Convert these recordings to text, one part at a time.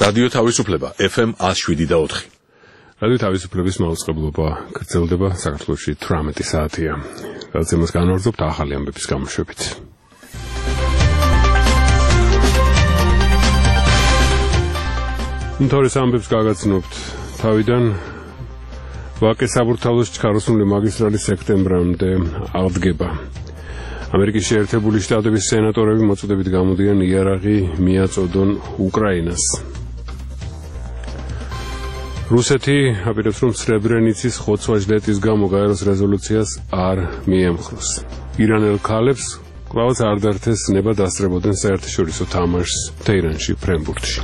რადიო თავისუფლება FM 107.4. რადიო თავისუფლების მაუწყებლობა გრძელდება საქართველოში 18 საათია. გადაცემას განვარძობთ ახალი ამბების გამოშვებით. თორეს ამბებს გაგაცნობთ თავიდან ვაკის საბურთალოს ჩქაროსნული მაგისტრალი სექტემბრამდე აღდგება. ამერიკის შეერთებული შტატების სენატორები მოწოდებით გამოდიან იარაღი მიაწოდონ უკრაინას. რუსეთი აპირებს, რომ სრებრენიცის ხოცვა-ჟლეტის გამო გაეროს რეზოლუციას არ მიემხროს. ირანელ ქალებს კვლავაც არ დართეს ნება დასწრებოდნენ საერთაშორისო თამაშს თეირანში, ფრენბურთში.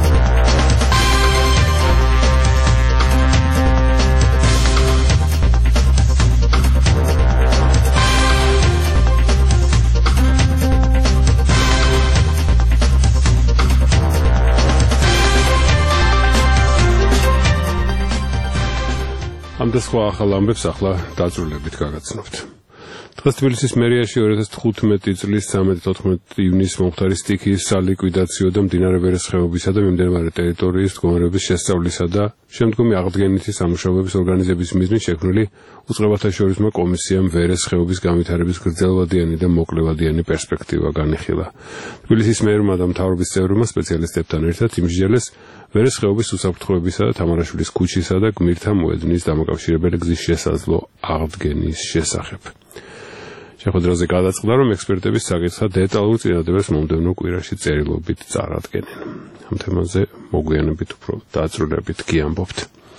ამ და სხვა ახალ ამბებს ახლა დაწვრილებით გაგაცნობთ. დღეს თბილისის მერიაში 2015 წლის 13-14 ივნისს მომხდარი სტიქიის სალიკვიდაციო და მდინარე ვერეს ხეობისა და მიმდებარე ტერიტორიის მდგომარეობის შესწავლისა და შემდგომი აღდგენითი სამუშაოების ორგანიზების მიზნით შექმნილი უწყებათაშორისმა კომისიამ ვერეს ხეობის განვითარების გრძელვადიანი და მოკლევადიანი პერსპექტივა განიხილა. თბილისის მერმა და მთავრობის წევრებმა სპეციალისტებთან ერთად იმსჯელეს ვერეს ხეობის უსაფრთხოებისა და თამარაშვილის ქუჩისა და გმირთა მოედნის დამაკავშირებელი გზის შესაძლო აღდგენის შესახებ. შეხვედრაზე გადაწყდა, რომ ექსპერტების საკითხად დეტალურ წინადადებას მომდევნო კვირაში წერილობით წარადგენენ. ამ თემაზე მოგვიანებით უფრო დაწვრილებით გიამბობთ.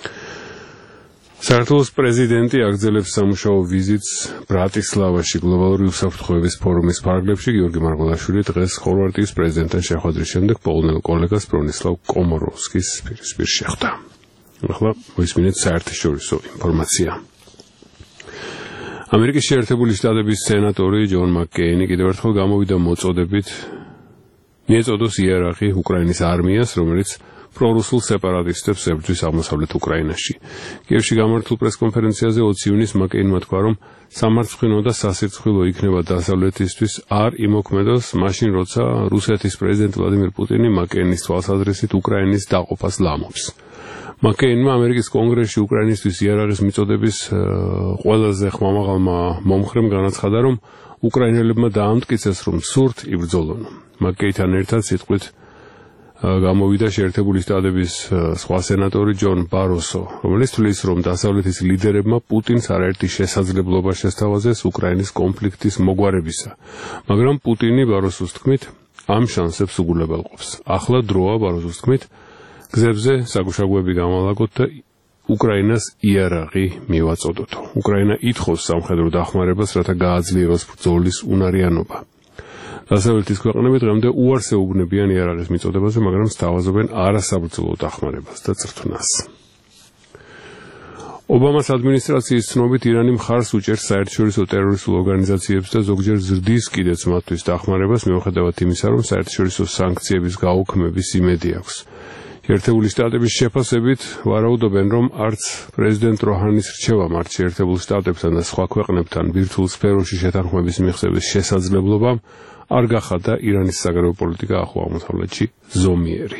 საქართველოს პრეზიდენტი აგრძელებს სამუშაო ვიზიტს ბრატისლავაში გლობალური უსაფრთხოების ფორუმის ფარგლებში. გიორგი მარღოლაშვილი დღეს ხორვატიის პრეზიდენტთან შეხვედრის შემდეგ პოლონელ კოლეგას ბრონისლავ კომოროვსკის პირისპირ შეხვდა. ახლა მოისმინეთ საერთაშორისო ინფორმაცია. ამერიკის შეერთებული შტატების სენატორი ჯონ მაკკეინი კიდევ ერთხელ გამოვიდა მოწოდებით მიეწოდოს იარაღი უკრაინის არმიას, რომელიც პრორუსულ სეპარატისტებს ებრძვის აღმოსავლეთ უკრაინაში. კიევში გამართულ პრესკონფერენციაზე 20 ივნისს მაკკეინმა თქვა, რომ სამარცხვინო და სასირცხვილო იქნება დასავლეთისთვის არ იმოქმედოს მაშინ, როცა რუსეთის პრეზიდენტ ვლადიმირ პუტინი მაკკეინის თვალსაზრისით უკრაინის დაყოფას ლამობს. მაკკეინმა ამერიკის კონგრესში უკრაინისთვის იარაღის მიწოდების ყველაზე ხმამაღალმა მომხრემ განაცხადა, რომ უკრაინელებმა დაამტკიცეს, რომ სურთ იბრძოლონ. მაკკეინთან ერთად სიტყვით გამოვიდა შეერთებული შტატების სხვა სენატორი ჯონ ბაროსო, რომელიც თვლის, რომ დასავლეთის ლიდერებმა პუტინს არაერთი შესაძლებლობა შესთავაზეს უკრაინის კონფლიქტის მოგვარებისა, მაგრამ პუტინი ბაროსოს თქმით ამ შანსებს უგულებელყოფს. ახლა დროა ბაროსოს თქმით გზებზე საგუშაგოები გამალაგოთ და უკრაინას იარაღი მივაწოდოთ. უკრაინა ითხოვს სამხედრო დახმარებას, რათა გააძლიეროს ბრძოლის უნარიანობა. დასავლეთის ქვეყნები დღემდე უარს ეუბნებიან იარაღის მიწოდებაზე, მაგრამ სთავაზობენ არასაბრძოლო დახმარებას და წრთნას. ობამას ადმინისტრაციის ცნობით ირანი მხარს უჭერს საერთაშორისო ტერორისტულ ორგანიზაციებს და ზოგჯერ ზრდის კიდეც მათთვის დახმარებას, მიუხედავად იმისა, რომ საერთაშორისო სანქციების გაუქმების იმედი აქვს. შეერთებული შტატების შეფასებით ვარაუდობენ, რომ არც პრეზიდენტ როჰანის რჩევამ, არც შეერთებულ შტატებთან და სხვა ქვეყნებთან ბირთვულ სფეროში შეთანხმების მიღწევის შესაძლებლობამ არ გახადა ირანის საგარეო პოლიტიკა ახლო აღმოსავლეთში ზომიერი.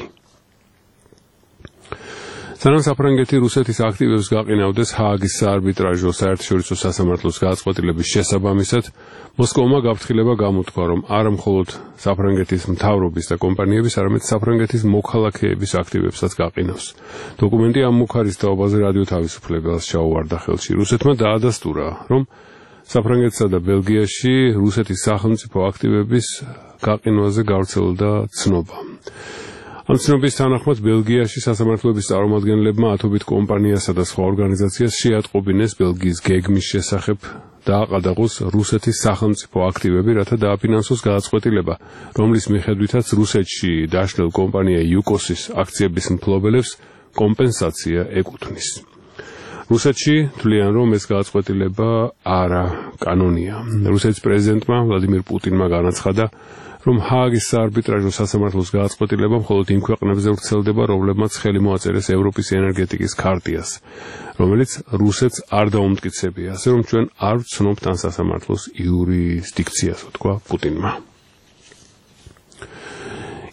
სანამ საფრანგეთი რუსეთის აქტივებს გაყინავდეს ჰააგის საარბიტრაჟო საერთაშორისო სასამართლოს გადაწყვეტილების შესაბამისად, მოსკოვმა გაფრთხილება გამოთქვა, რომ არა მხოლოდ საფრანგეთის მთავრობის და კომპანიების, არამედ საფრანგეთის მოქალაქეების აქტივებსაც გაყინავს. დოკუმენტი ამ მუხარის თაობაზე რადიო თავისუფლებას ჩაუვარდა ხელში. რუსეთმა დაადასტურა, რომ საფრანგეთსა და ბელგიაში რუსეთის სახელმწიფო აქტივების გაყინვაზე გავრცელდა ცნობა. ამ ცნობის თანახმად ბელგიაში სასამართლოების წარმომადგენლებმა ათობით კომპანიასა და სხვა ორგანიზაციას შეატყობინეს ბელგიის გეგმის შესახებ და აყადაღოს რუსეთის სახელმწიფო აქტივები, რათა დააფინანსოს გადაწყვეტილება, რომლის მიხედვითაც რუსეთში დაშლილ კომპანია იუკოსის აქციების მფლობელებს კომპენსაცია ეკუთვნის. რუსეთში თვლიან, რომ ეს გადაწყვეტილება არა კანონია. რუსეთის პრეზიდენტმა ვლადიმირ პუტინმა განაცხადა, რომ ჰააგის საარბიტრაჟო სასამართლოს გადაწყვეტილება მხოლოდ იმ ქვეყნებზე ვრცელდება, რომლებმაც ხელი მოაწერეს ევროპის ენერგეტიკის ქარტიას, რომელიც რუსეთს არ დაუმტკიცებია, ასე რომ ჩვენ არ ვცნობთ ამ სასამართლოს იურისდიქციას, თქვა პუტინმა.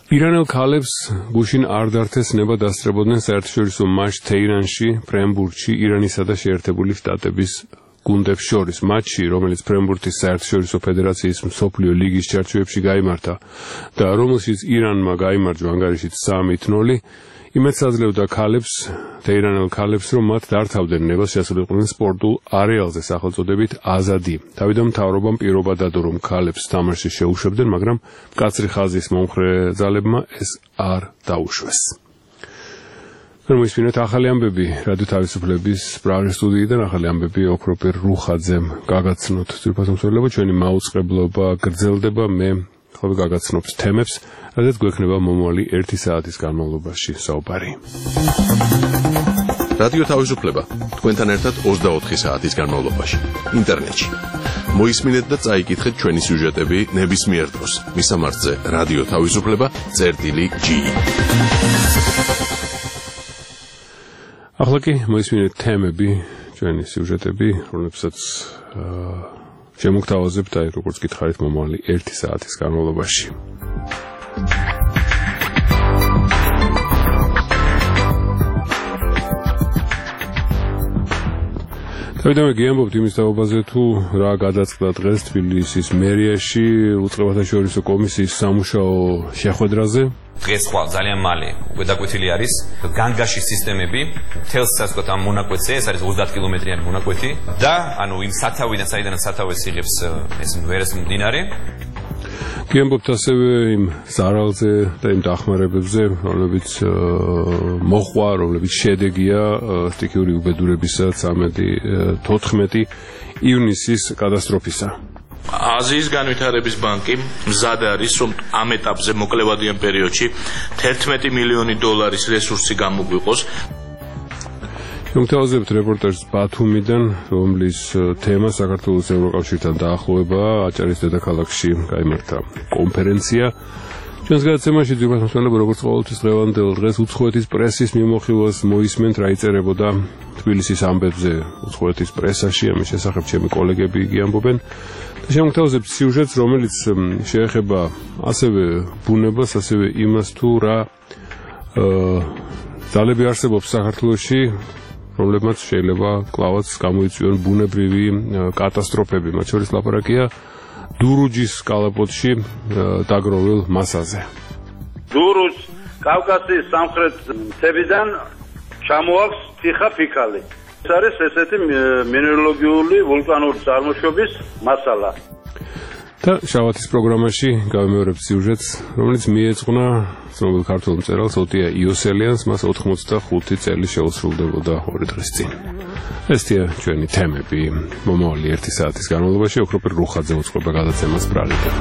ირანელ ქალებს გუშინ არ დართეს ნება დასწრებოდნენ საერთაშორისო მატჩ თეირანში, ფრენბურთში, ირანისა და შეერთებული შტატების გუნდებს შორის მატჩი, რომელიც ფრენბურთის საერთაშორისო ფედერაციის მსოფლიო ლიგის ჩარჩოებში გაიმართა და რომელშიც ირანმა გაიმარჯვა ანგარიშით 3-0, იმედს აძლევდა ქალებს, თეირანელ ქალებს, რომ მათ დართავდნენ ნებას შესრულებდნენ სპორტულ არეალზე სახელწოდებით აზადი. თავიდან მთავრობამ პირობა დადო, რომ ქალებს თამაში შეუშვებდნენ, მაგრამ მკაცრი ხაზის მომხრე ძალებმა ეს არ დაუშვეს. მოისმინეთ ახალი ამბები რადიო თავისუფლების პრაღის სტუდიიდან, ახალი ამბები ოქროპირ რუხაძემ გაგაცნოთ. ძირფასმსვლელობა ჩვენი მაუწყებლობა გრძელდება, მე ხოლმე გაგაცნობს თემებს, რადგან გვექნება მომავალი 1 საათის განმავლობაში საუბარი. რადიო თავისუფლება თქვენთან ერთად 24 საათის განმავლობაში ინტერნეტში. მოისმინეთ და წაიკითხეთ ჩვენი სიუჟეტები ნებისმიერ დროს. მისამართზე რადიო თავისუფლება.ge. ახლა კი მოისმინეთ თემები, ჩვენი სიუჟეტები, რომლებსაც შემოგთავაზებთ აი როგორც გითხარით მომავალი 1 საათის განმავლობაში. თავიდანვე გიამბობთ იმის თაობაზე, თუ რა გადაწყდა დღეს თბილისის მერიაში უწყებათა შორისო კომისიის სამუშაო შეხვედრაზე. დღეს ხვალ ძალიან მალე უკვე დაკვეთილი არის განგაშის სისტემები, თელს ასე ამ მონაკვეთზე, ეს არის 30 კილომეტრიანი მონაკვეთი და ანუ იმ სათავიდან, საიდანაც სათავეს იღებს ეს ვერეს მდინარე. გიამბობთ ასევე იმ ზარალზე და იმ დახმარებებზე, რომლებიც მოხვა, რომლებიც შედეგია სტიქიური უბედურებისა 13-14 ივნისის კატასტროფისა. აზიის განვითარების ბანკი მზად არის, რომ ამ ეტაპზე მოკლევადიან პერიოდში 11 მილიონი დოლარის რესურსი გამოგვიყოს. Შემოგთავაზებთ რეპორტაჟს ბათუმიდან, რომლის თემა საქართველოს ევროკავშირთან დაახლოებაა. აჭარის დედაქალაქში გაიმართა კონფერენცია. ჩვენს გადაცემაში ძირფასმსვლელობა როგორც ყოველთვის დღევანდელ დღეს უცხოეთის პრესის მიმოხილვას მოისმენთ, რა იწერებოდა თბილისის ამბებზე უცხოეთის პრესაში, ამის შესახებ ჩემი კოლეგები გიამბობენ. და შემოგთავაზებთ სიუჟეტს, რომელიც შეეხება ასევე ბუნებას, ასევე იმას, თუ რა ძალები არსებობს საქართველოში, რომლებმაც შეიძლება კლავაც გამოიწვიონ ბუნებრივი კატასტროფები, მათ შორის ლაპარაკია დურუჯის კალაპოტში დაგროვილ მასაზე. დურუჯ კავკასიის სამხრეთ მთებიდან ჩამოაქვს თიხა-ფიქალი. ეს არის ესეთი მინერალოგიური ვულკანური წარმოშობის მასალა. და შაბათის პროგრამაში გავიმეორებთ სიუჟეტს, რომელიც მიეძღვნა ცნობილ ქართველ მწერალს ოტია იოსელიანს, მას 85 წელი შეუსრულდებოდა 2 დღის წინ. ესია ჩვენი თემები მომავალი 1 საათის განმავლობაში. ოქროპირ რუხაძე უწყობა გადაცემას პრაღიდან.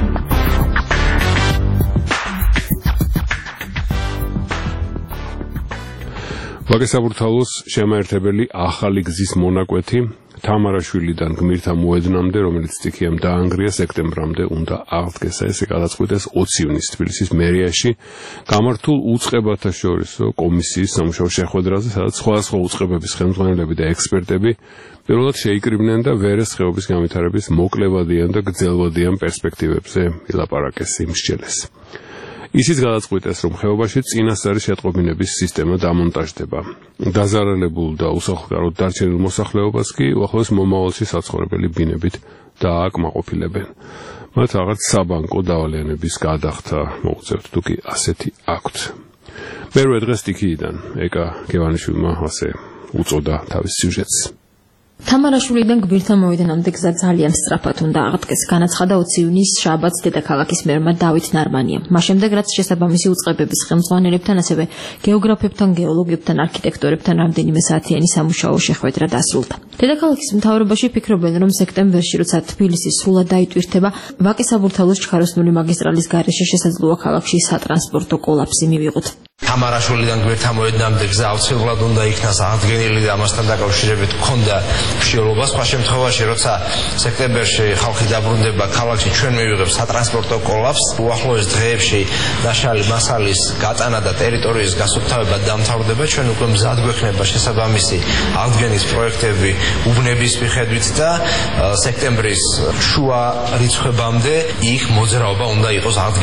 ვაგესაბურთალოს შემაერთებელი ახალი გზის მონაკვეთი თამარაშვილიდან გმირთა მოედნამდე, რომელიც სტიქიამ დაანგრია, სექტემბრამდე უნდა აღდგეს. ესე გადაწყვიტეს 20 ივნისს თბილისის მერიაში გამართულ უწყებათა შორისო კომისიის სამუშაო შეხვედრაზე, სადაც სხვადასხვა უწყებების ხელმძღვანელები და ექსპერტები პირველად შეიკრიბნენ და ვერეს ხეობის განვითარების მოკლევადიან და გრძელვადიან პერსპექტივებზე ილაპარაკეს, იმსჯელეს. ისიც გადაწყვიტეს, რომ ხეობაში წინასწარი შეტყობინების სისტემა დამონტაჟდება. დაზარალებულ და უსახლკაროდ დარჩენილ მოსახლეობას კი უახლოეს მომავალში საცხოვრებელი ბინებით დააკმაყოფილებენ. მათ რაღაც საბანკო დავალიანების გადახდა მოუწევთ, თუ კი ასეთი აქვთ. მერვე დღეს სტიქიიდან ეკა გევანიშვილმა ასე უწოდა თავის სიუჟეტს. თამარაშვილიდან გმირთა მოედნამდე გზა ძალიან სწრაფად უნდა აღდგეს, განაცხადა 20 ივნისს შაბათს დედაქალაქის მერმა დავით ნარმანიამ. მას შემდეგ, რაც შესაბამისი უწყებების ხელმძღვანელებთან, ასევე გეოგრაფებთან, გეოლოგებთან, არქიტექტორებთან რამდენიმე საათიანი სამუშაო შეხვედრა დასრულდა. დედაქალაქის მთავრობაში ფიქრობენ, რომ სექტემბერში, როცა თბილისი სრულად დაიტვირთება, ვაკე-საბურთალოს ჩქაროსნული მაგისტრალის გარეშე შესაძლოა ქალაქში სატრანსპორტო კოლაფსი მივიღოთ. თამარაშვილიდან გვერდთან მოედნამდე გზა აუცილებლად უნდა იქნას აღდგენილი და ამასთან დაკავშირებით ჰქონდა მსჯელობა. სხვა შემთხვევაში, როცა სექტემბერში ხალხი დაბრუნდება ქალაქში, ჩვენ მივიღებთ სატრანსპორტო კოლაფს. უახლოეს დღეებში ნაშალი მასალის გატანა და ტერიტორიის გასუფთავება დამთავრდება. ჩვენ უკვე მზად გვექნება შესაბამისი აღდგენის პროექტები უბნების მიხედვით და სექტემბრის შუა რიცხვებამდე იქ მოძრაობა უნდა იყოს აღდგენილი.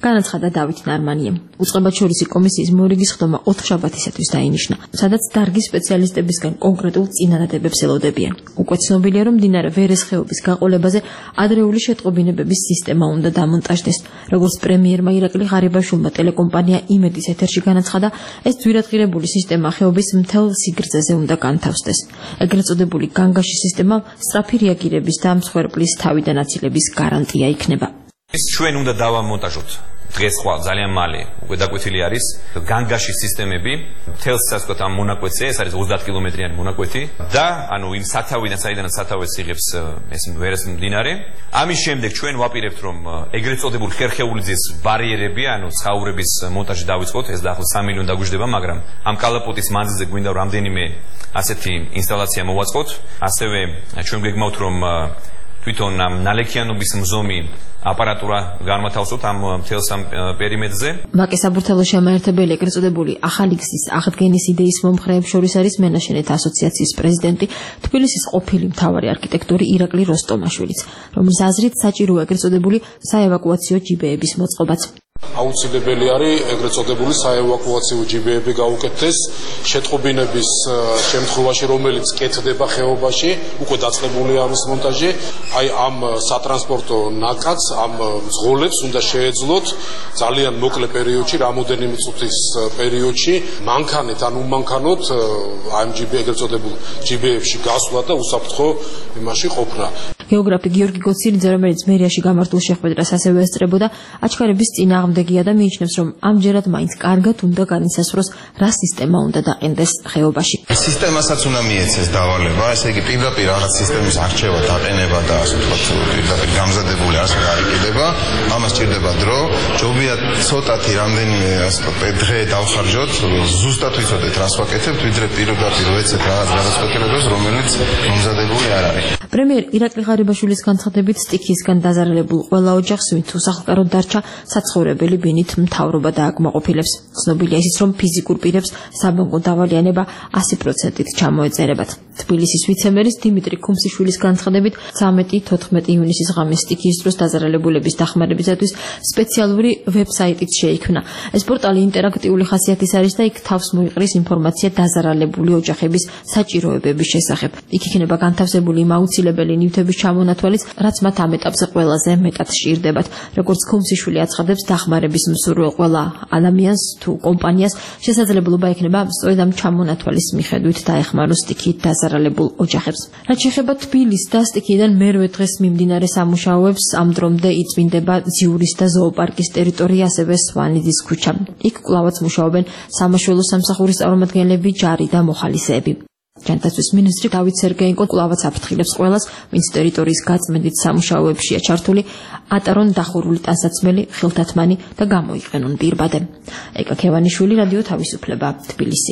განაცხადა დავით ნარმანიამ. უწყებაჩორისი კომისიის მორიგის ხდომა 4 შაბათისათვის დაინიშნა, სადაც დარგის სპეციალისტებისგან კონკრეტულ წინადადებებს ელოდებიან. უკვე ცნობილია, რომ მდინარე ვერეს ხეობის გაყოლებაზე ადრეული შეტყობინებების სისტემა უნდა დამონტაჟდეს. როგორც პრემიერმა ირაკლი ღარიბაშვილმა ტელეკომპანია იმედის ეთერში განაცხადა, ეს ძვირადღირებული სისტემა ხეობის მთელ სიგრძეზე უნდა განთავსდეს. ეგრეთ წოდებული განგაში სისტემამ სწრაფი რეაგირების და მსხვერპლის თავიდან აცილების გარანტია იქნება. ეს ჩვენ უნდა დავამონტაჟოთ. დღეს ხვალ ძალიან მალე უკვე დაკვეთილი არის განგაში სისტემები მთელს ასე ვთქვათ ამ მონაკვეთზე, ეს არის 30 კილომეტრიანი მონაკვეთი და ანუ იმ სათავიდან საიდანაც სათავეს იღებს ეს ვერეს მდინარე. ამის შემდეგ ჩვენ ვაპირებთ რომ ეგრეთ წოდებულ ხერხეულიძის ბარიერები, ანუ ცხაურების მონტაჟი დავიწყოთ, ეს დაახლოებით 3 მილიონი დაგვიждდება, მაგრამ ამ კალაპოტის მანძილზე გვინდა რამდენიმე ასეთი ინსტალაცია მოვაწყოთ. ასევე ჩვენ გვეგმავთ რომ თვითონ ამ ნალექიანობის მზომი აპარატურა განმათავსოთ ამ მთელს ამ პერიმეტრზე. ვაკე საბურთალოს შემაერთებელი ეგრეთ წოდებული ახალი გზის აღდგენის იდეის მომხრეებს შორის არის მენაშენეთა ასოციაციის პრეზიდენტი, თბილისის ყოფილი მთავარი არქიტექტორი ირაკლი როსტომაშვილიც, რომლის აზრით საჭიროა ეგრეთ წოდებული საევაკუაციო ჯიბეების მოწყობაც. აუცილებელი არის ეგრეთ წოდებული საევაკუაციო ჯიბეები გაუკეთდეს შეტყობინების შემთხვევაში, რომელიც კეთდება ხეობაში, უკვე დაწყებულია ამის მონტაჟი. აი ამ სატრანსპორტო ნაკადს, ამ მძღოლებს უნდა შეეძლოთ ძალიან მოკლე პერიოდში, რამოდენიმე წუთის პერიოდში, მანქანით ან უმანქანოდ ამ ეგრეთ წოდებულ ჯიბეებში გასვლა და უსაფრთხო იმაში ყოფნა. გეოგრაფი გიორგი გოცირიძე, რომელიც მერიაში გამართულ შეხვედრას ასევე ესწრებოდა, აჩქარების წინააღმდეგია და მიიჩნევს, რომ ამჯერად მაინც კარგად უნდა განისაზღვროს, რა სისტემა უნდა დაყენდეს ხეობაში. სისტემასაც უნდა მიეცეს დავალება, ესე იგი პირდაპირ რაღაც სისტემის არჩევა, დაყენება და ასე ვთქვათ, პირდაპირ გამზადებული ასე გარიგდება. ამას სჭირდება დრო, ჯობია ცოტათი რამდენიმე ასე ვთქვათ, დღე დავხარჯოთ, ზუსტად ვიცოდეთ რას ვაკეთებთ, ვიდრე პირდაპირ ვეცეთ რაღაც გადაწყვეტილებებს, რომელიც მომზადებული არ არის. პრემიერ ირაკლი ღარიბაშვილის განცხადებით, სტიქიისგან დაზარალებულ ყველა ოჯახს, ვინც უსახლკაროდ დარჩა, საცხოვრებელი ბინით მთავრობა დააკმაყოფილებს. ცნობილია ისიც, რომ ფიზიკურ პირებს საბანკო დავალიანება 100%-ით ჩამოეწერებათ. თბილისის ვიცემერის დიმიტრი ქუმსიშვილის განცხადებით, 13-14 ივნისის ღამეს სტიქიის დროს დაზარალებულების დახმარებისათვის სპეციალური ვებსაიტიც შეიქმნა. ეს პორტალი ინტერაქტიული ხასიათის არის და იქ თავს მოიყრის ინფორმაცია დაზარალებული ოჯახების საჭიროებების შესახებ. იქ იქნება განთავსებული იმ აუცილებელი ნივთების ჩამონათვალიც, რაც მათ ამ ეტაპზე ყველაზე მეტად სჭირდებათ. როგორც ქუმსიშვილი აცხადებს, დახმარების მსურველ ყველა ადამიანს თუ კომპანიას შესაძლებლობა ექნება სწორედ ამ ჩამონათვალის მიხედვით დაეხმაროს სტიქიით დაზარალებულ ოჯახებს. რაც შეეხება თბილისს და სტიქიიდან მერვე დღეს მიმდინარე სამუშაოებს, ამ დრომდე იწმინდება ძიურის და ზოოპარკის ტერიტორია, ასევე სვანიძის ქუჩა. იქ კვლავაც მუშაობენ სამაშველო სამსახურის წარმომადგენლები, ჯარი და მოხალისეები. ჯანდაცვის მინისტრი დავით სერგეენკო კვლავაც აფრთხილებს ყველას, ვინც ტერიტორიის გაწმენდით სამუშაოებშია ჩართული, ატარონ დახურული ტანსაცმელი, ხილთათმანი და გამოიყენონ პირბადე. ეკა ქევანიშვილი, რადიო თავისუფლება, თბილისი.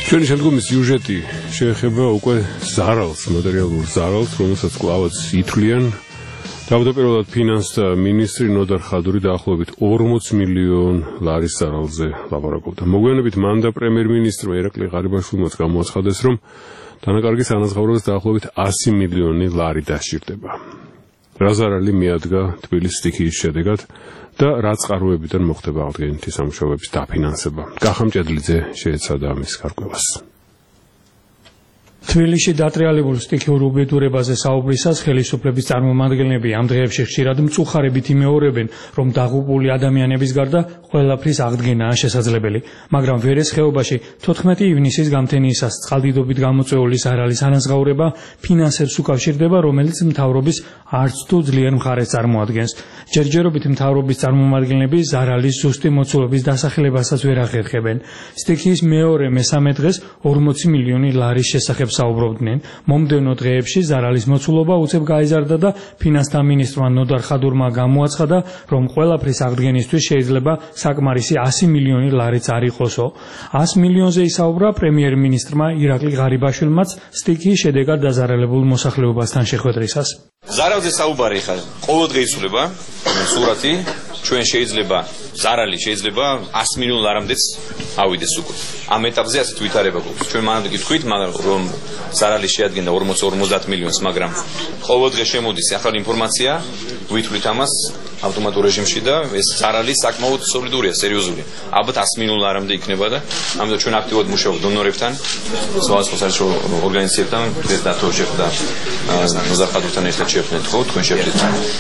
ჩვენი შემდგომი სიუჟეტი შეეხება უკვე ზარალს, მატერიალურ ზარალს, რომელსაც კლავაც ითვლიან. თავდაპირველად ფინანსთა მინისტრი ნოდარ ხადური დაახლოებით 40 მილიონ ლარის ზარალზე ლაპარაკობდა. მოგვიანებით მან და პრემიერ-მინისტრმა ერაკლი ღარიბაშვილმაც გამოაცხადეს, რომ დანაკარგის ანაზღაურებას დაახლოებით 100 მილიონი ლარი დასჭირდება. რა ზარალი მიადგა თბილისის სტიქიის შედეგად და რა წყაროებიდან მოხდება აღდგენითი სამუშაოების დაფინანსება. კახა მჭედლიძე შეეცადა ამის გარკვევას. თბილისში დატრიალებულ სტიქიურ უბედურებაზე საუბრისას ხელისუფლების წარმომადგენლები ამ დღეებში ხშირად მწუხარებით იმეორებენ, რომ დაღუპული ადამიანების გარდა ყველაფრის აღდგენაა შესაძლებელი, მაგრამ ვერეს ხეობაში 14 ივნისის გამთენიისას წყალდიდობით გამოწვეული ზარალის ანაზღაურება ფინანსებს უკავშირდება, რომელიც მთავრობის არც თუ ძლიერ მხარეს წარმოადგენს. ჯერჯერობით მთავრობის წარმომადგენლები ზარალის ზუსტი მოცულობის დასახელებასაც ვერ ახერხებენ. სტიქიის მეორე-მესამე დღეს 40 მილიონი ლარის შესახებ საუბრობდნენ. მომდევნო დღეებში ზარალის მოცულობა უცებ გაიზარდა და ფინანსთა მინისტრმა ნოდარ ხადურმა გამოაცხადა, რომ ყველაფრის აღდგენისთვის შეიძლება საკმარისი 100 მილიონი ლარიც არ იყოსო. 100 მილიონზე ისაუბრა პრემიერ-მინისტრმა ირაკლი ღარიბაშვილმაც სტიქიის შედეგად დაზარალებულ მოსახლეობასთან შეხვედრისას. ზარალზე საუბარი ხა ყოველდღე იცვლება სურათი, ჩვენ შეიძლება ზარალი შეიძლება 100 მილიონ ლარამდეც ავიდეს უკვე. ამ ეტაპზე ასეთ ვითარება გვაქვს. ჩვენ მანამდე გითხვით, რომ ზარალი შეადგენდა 40-50 მილიონს, მაგრამ ყოველდღე შემოდის ახალი ინფორმაცია, ვითვლით ამას ავტომატურ რეჟიმში და ეს ზარალი საკმაოდ სოლიდურია, სერიოზულია. ალბათ 100 მილიონ ლარამდე იქნება და ამიტომ ჩვენ აქტიურად მუშაობთ დონორებთან, სხვადასხვა საერთო ორგანიზაციებთან, ეს დათო შეხვდა ნოდარ ხადურთან ერთად შეხვდით, ხო, თქვენ შეხვდით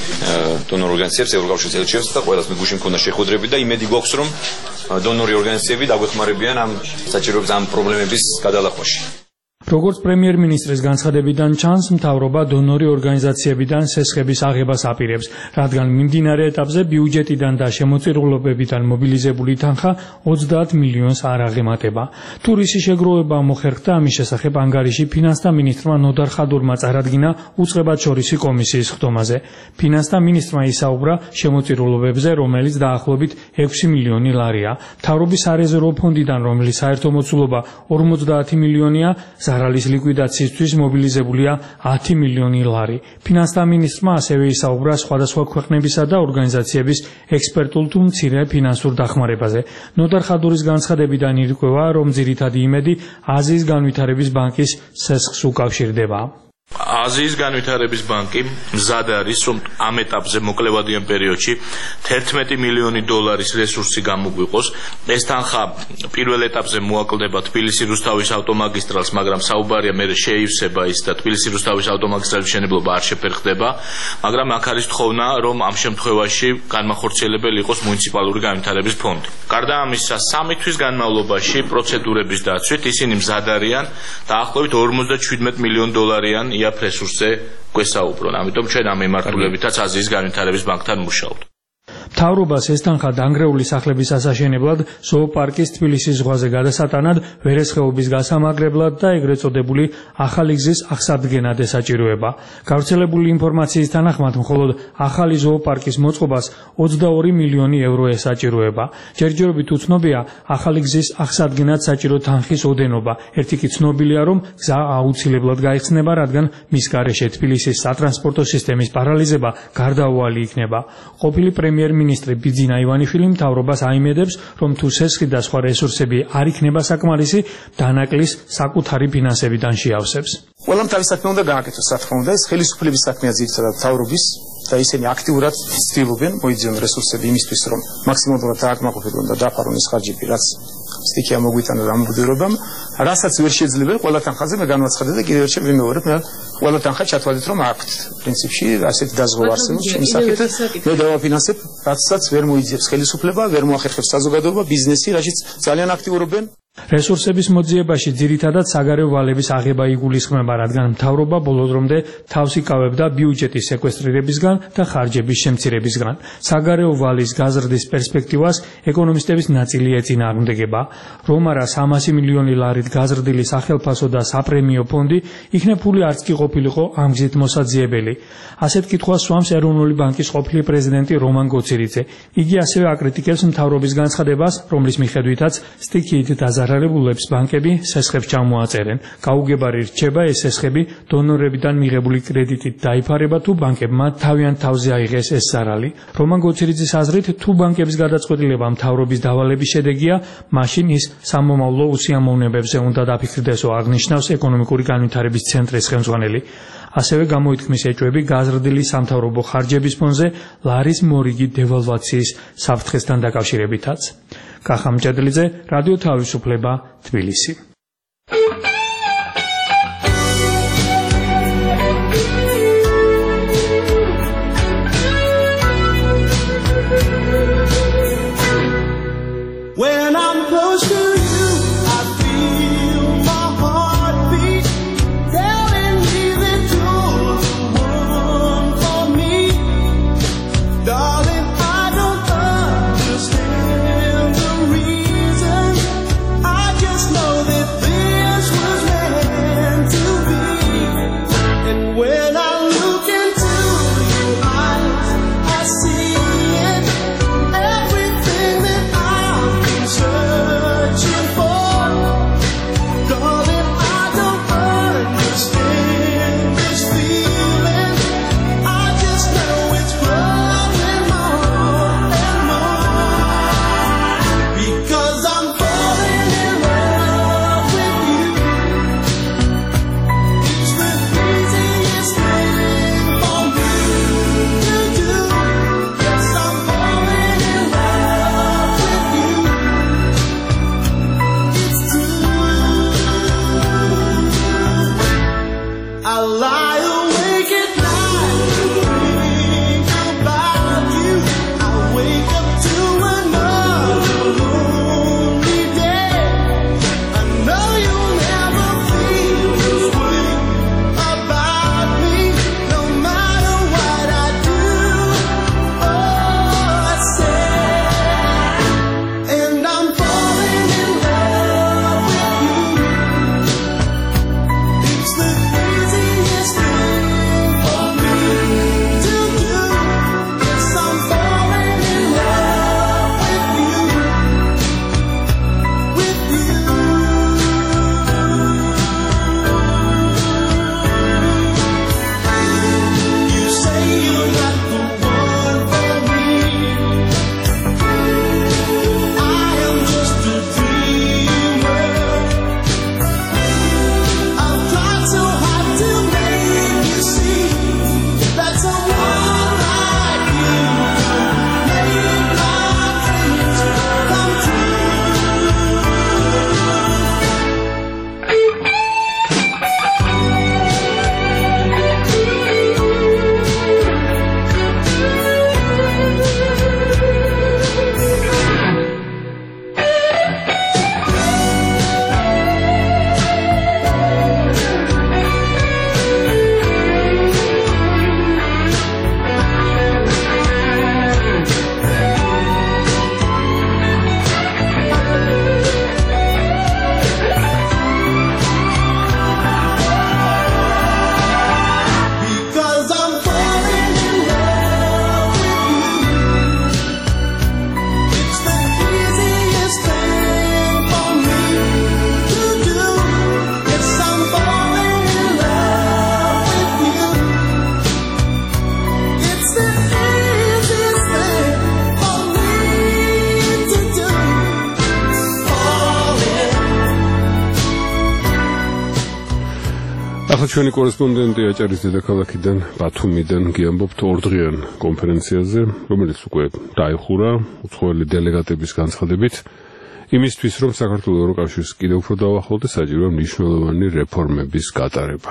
დონორ ორგანიზაციებს, ევროკავშირის ელჩებს და ყველას მიგუში მქონდა შეხვედრები და იმედი გვაქვს, რომ დონორი ორგანიზაციები დაგვეხმარებიან ამ საჭიროების ამ პრობლემების გადალახვაში. როგორც პრემიერ-მინისტრის განცხადებიდან ჩანს, მთავრობა დონორი ორგანიზაციებიდან სესხების აღებას აპირებს, რადგან მიმდინარე ეტაპზე ბიუჯეტიდან და შემოწირულობებიდან მობილიზებული თანხა 30 მილიონს არ აღემატება. თუ რისი შეგროვება მოხერხდა, ამის შესახებ ანგარიში ფინანსთა მინისტრმა ნოდარ ხადურმა წარადგინა უწყებათშორისი კომისიის ხდომაზე. ფინანსთა მინისტრმა ისაუბრა შემოწირულობებზე, რომელიც დაახლოებით 6 მილიონი ლარია. მთავრობის სარეზერვო ფონდიდან, რომლის საერთო მოცულობა 50 მილიონია, ზარალის ლიკვიდაციისთვის მობილიზებულია 10 მილიონი ლარი. ფინანსთა მინისტრმა ასევე ისაუბრა სხვადასხვა ქვეყნებისა და ორგანიზაციების ექსპერტულ თუ მცირე ფინანსურ დახმარებაზე. ნოდარ ხადურის განცხადებიდან ირკვევა, რომ ძირითადი იმედი აზიის განვითარების ბანკის სესხს უკავშირდება. აზიის განვითარების ბანკი მზად არის, რომ ამ ეტაპზე მოკლევადიან პერიოდში 11 მილიონი დოლარის რესურსი გამოგვიყოს. ეს თანხა პირველ ეტაპზე მოაკლდება თბილისი რუსთავის ავტომაგისტრალს, მაგრამ საუბარია მე შეივსება ის და თბილისი რუსთავის ავტომაგისტრალის მშენებლობა არ შეფერხდება, მაგრამ აქ არის თხოვნა, რომ ამ შემთხვევაში განმახორციელებელი იყოს მუნიციპალური განვითარების ფონდი. გარდა ამისა, 3 თვის განმავლობაში პროცედურების დაცვით ისინი მზად არიან დაახლოებით 57 მილიონ დოლარიან იაფ რესურსზე გვესაუბრონ. ამიტომ ჩვენ ამ მიმართულებითაც აზიის განვითარების ბანკთან მუშაობთ. მთავრობას ეს თანხა დანგრეული სახლების ასაშენებლად, ზოოპარკის თბილისის ზღვაზე გადასატანად, ვერესხეობის გასამაგრებლად და ეგრეთ წოდებული ახალი გზის აღსადგენად ესაჭიროება. გავრცელებული ინფორმაციის თანახმად, მხოლოდ ახალი ზოოპარკის მოწყობას 22 მილიონი ევრო ესაჭიროება. ჯერჯერობით უცნობია ახალი გზის აღსადგენად საჭირო თანხის ოდენობა. ერთი კი ცნობილია, რომ გზა აუცილებლად გაიხსნება, რადგან მის გარეშე თბილისის სატრანსპორტო სისტემის პარალიზება გარდაუვალი იქნება. ყოფილი პრემიერ-მინისტრი ბიძინა ივანიშვილი მთავრობას აიმედებს, რომ თუ სესხი და სხვა რესურსები არ იქნება საკმარისი, დანაკლის საკუთარი ფინანსებიდან შეავსებს. ყველამ თავის საქმე უნდა გააკეთოს, რა თქმა უნდა, ეს ხელისუფლების საქმეა ძირითადად მთავრობის და ისინი აქტიურად ცდილობენ მოიძიონ რესურსები იმისთვის, რომ მაქსიმალურად დააკმაყოფილონ და დაფარონ ეს ხარჯები, რაც სტიქია მოგვიტანა რამბუდირობამ, რასაც ვერ შეიძლება ყველა თანხაზე მე განვაცხადე და კიდევ ერთხელ ვიმეორებ, მე ყველა თანხა ჩათვალეთ, რომ აქვთ. პრინციპში ასეთი დაზღვევა არსებობს ჩემი სახით, მე დავაფინანსებ, რაცაც ვერ მოიძიებს ხელისუფლება, ვერ მოახერხებს საზოგადოება, ბიზნესი, რაშიც ძალიან აქტიურობენ. რესურსების მოძიებაში ძირითადად საგარეო ვალების აღება იგულისხმება, რადგან მთავრობა ბოლო დრომდე თავს იკავებდა ბიუჯეტის სეკვესტრირებისგან და ხარჯების შემცირებისგან. საგარეო ვალის გაზრდის პერსპექტივას ეკონომისტების ნაწილი ეწინააღმდეგება. რომ არა 300 მილიონი ლარით გაზრდილი სახელფასო და საპრემიო ფონდი, იქნებ ფული არც კი ყოფილიყო ამ გზით მოსაძიებელი. ასეთ კითხვას სვამს ეროვნული ბანკის ყოფილი პრეზიდენტი რომან გოცირიძე. იგი ასევე აკრიტიკებს მთავრობის განცხადებას, რომლის მიხედვითაც სტიქიით დაზარალებული გადაზარალებულებს ბანკები სესხებს ჩამოაწერენ. გაუგებარი რჩება ეს სესხები დონორებიდან მიღებული კრედიტით დაიფარება თუ ბანკებმა თავიანთ თავზე აიღეს ეს ზარალი. რომან გოცირიძის აზრით, თუ ბანკების გადაწყვეტილება მთავრობის დავალების შედეგია, მაშინ ის სამომავლო უსიამოვნებებზე უნდა დაფიქრდესო, აღნიშნავს ეკონომიკური განვითარების ცენტრის ხელმძღვანელი. ასევე გამოითქმის ეჭვები გაზრდილი სამთავრობო ხარჯების ფონზე ლარის მორიგი დევალვაციის საფრთხესთან დაკავშირებითაც. კახა მჭედლიძე, რადიო თავისუფლება, თბილისი. ახლა ჩვენი კორესპონდენტი აჭარის დედაქალაქიდან ბათუმიდან გიამბობთ ორდღიან კონფერენციაზე, რომელიც უკვე დაიხურა უცხოელი დელეგატების განცხადებით, იმისთვის, რომ საქართველოს ევროკავშირს კიდევ უფრო დაუახლოვდეს, საჭიროა მნიშვნელოვანი რეფორმების გატარება.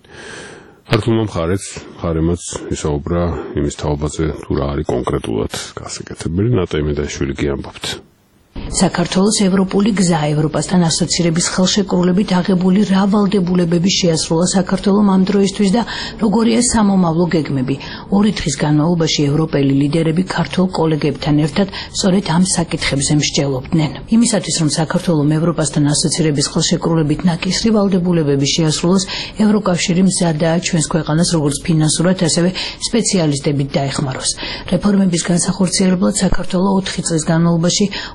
ქართულმა მხარემაც ისაუბრა იმის თაობაზე, თუ რა არის კონკრეტულად გასაკეთებელი. ნატა იმედაშვილი გიამბობთ. საქართველოს ევროპული გზა ევროპასთან ასოცირების ხელშეკრულებით აღებული რა ვალდებულებები შეასრულა საქართველოს ამ დროისთვის და როგორია სამომავლო გეგმები. 2 დღის განმავლობაში ევროპელი ლიდერები ქართულ კოლეგებთან ერთად სწორედ ამ საკითხებზე მსჯელობდნენ. იმისათვის, რომ საქართველოს ევროპასთან ასოცირების ხელშეკრულებით ნაკისრი ვალდებულებები შეასრულოს, ევროკავშირი მზადაა ჩვენს ქვეყანას როგორც ფინანსურად, ასევე სპეციალისტებით დაეხმაროს. რეფორმების განსახორციელებლად საქართველოს 4 წლის განმავლობაში 400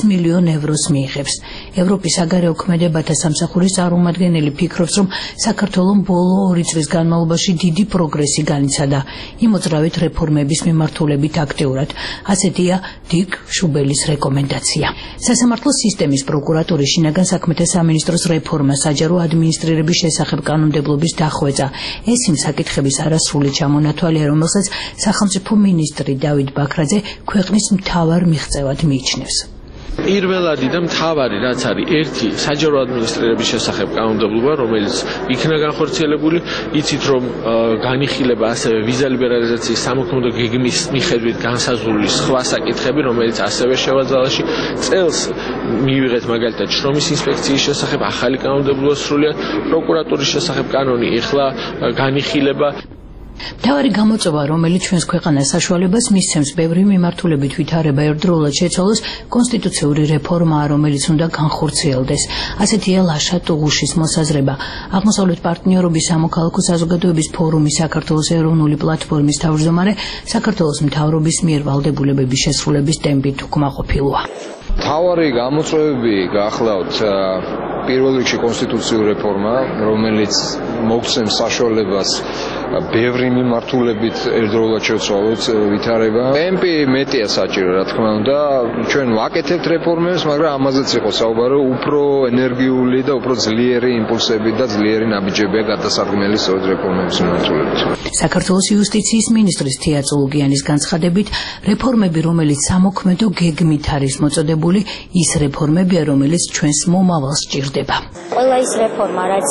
მილიონ ევროს მიიღებს. ევროპის საგარეო ქმედებათა სამსახურის წარმომადგენელი ფიქრობს, რომ საქართველოს ბოლო 2 წლის განმავლობაში დიდი პროგრესი განიცადა. იმოძრავეთ რეფორმების მიმართულებით აქტიურად. ასეთია დიკ შუბელის რეკომენდაცია. სასამართლო სისტემის პროკურატურის შინაგან საქმეთა სამინისტროს რეფორმა საჯარო ადმინისტრირების შესახებ კანონმდებლობის დახვეწა. ეს იმ საკითხების არასრული ჩამონათვალია, რომელსაც სახელმწიფო მინისტრი დავით ბაქრაძე ქვეყნის მთავარ მიღწევად მიიჩნევს. პირველადი და მთავარი რაც არის ერთი საჯარო ადმინისტრირების შესახებ კანონმდებლობა, რომელიც იქნა განხორციელებული, იცით რომ განიხილება ასევე ვიზა ლიბერალიზაციის სამოქმედო გეგმის მიხედვით განსაზღვრული სხვა საკითხები, რომელიც ასევე შევალძალაში წელს მივიღეთ მაგალითად შრომის ინსპექციის შესახებ ახალი კანონმდებლობა სრულიად, პროკურატურის შესახებ კანონი ეხლა განიხილება. მთავარი გამოწვევა, რომელიც ჩვენს ქვეყანას საშუალებას მისცემს ბევრი მიმართულებით ვითარება ერთდროულად შეცვალოს, კონსტიტუციური რეფორმაა, რომელიც უნდა განხორციელდეს. ასეთია ლაშა ტუღუშის მოსაზრება. აღმოსავლეთ პარტნიორობის სამოქალაქო საზოგადოების ფორუმის საქართველოს ეროვნული პლატფორმის თავმჯდომარე, საქართველოს მთავრობის მიერ ვალდებულებების შესრულების ტემპით უკმაყოფილოა. მთავარი გამოწვევები გახლავთ პირველ რიგში კონსტიტუციური რეფორმა, რომელიც მოგცემს საშუალებას ბევრი მიმართულებით ერთდროულად შევცვალოთ ვითარება. ტემპი მეტია საჭირო, რა თქმა უნდა. ჩვენ ვაკეთებთ რეფორმებს, მაგრამ ამაზეც იყო საუბარი, უფრო ენერგიული და უფრო ძლიერი იმპულსები და ძლიერი ნაბიჯებია გადასარგმელი სწორედ რეფორმების მიმართულებით. საქართველოს იუსტიციის მინისტრის თია წულუკიანის განცხადებით, რეფორმები, რომელიც სამოქმედო გეგმით არის მოწოდებული, ის რეფორმებია, რომელიც ჩვენს მომავალს სჭირდება. ყველა ის რეფორმა, რაც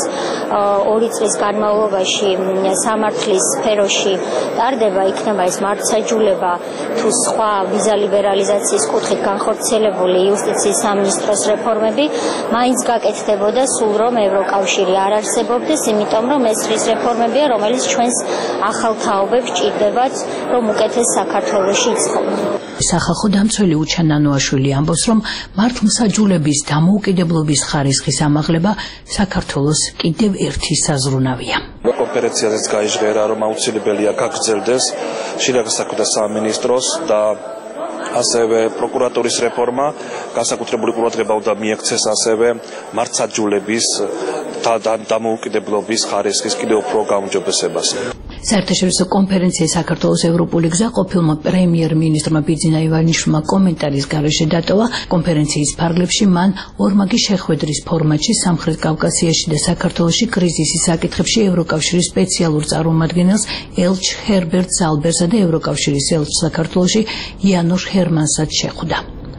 2 წლის განმავლობაში სამართლის სფეროში ტარდება, იქნება ეს მართლმსაჯულება თუ სხვა ვიზა ლიბერალიზაციის კუთხით განხორციელებული იუსტიციის სამინისტროს რეფორმები, მაინც გაკეთდებოდა სულ რომ ევროკავშირი არ არსებობდეს, იმიტომ რომ ეს ის რეფორმებია, რომელიც ჩვენს ახალ თაობებს ჭირდებათ, რომ უკეთეს საქართველოში იცხოვრონ. სახალხო დამცველი უჩან ნანოაშვილი ამბობს, რომ მართლმსაჯულების დამოუკიდებლობის ხარისხის ამაღლება საქართველოს კიდევ ერთი საზრუნავია. კონფერენციაზეც გაიჟღერა, რომ აუცილებელია გაგრძელდეს შინაგან საქმეთა სამინისტროს და ასევე პროკურატურის რეფორმა, განსაკუთრებული ყურადღება უნდა მიექცეს ასევე მართლმსაჯულების დამოუკიდებლობის ხარისხის კიდევ უფრო გაუმჯობესებას. საერთაშორისო კონფერენცია საქართველოს ევროპული გზა ყოფილმა პრემიერ-მინისტრმა ბიძინა ივანიშვილმა კომენტარის გარეშე დატოვა. კონფერენციის ფარგლებში მან ორმაგი შეხვედრის ფორმატში სამხრეთ კავკასიაში და საქართველოში კრიზისის საკითხებში ევროკავშირის სპეციალურ წარმომადგენელს ელჩ ჰერბერტ ზალბერსა და ევროკავშირის ელჩ საქართველოში იანოშ ჰერმანსაც შეხვდა.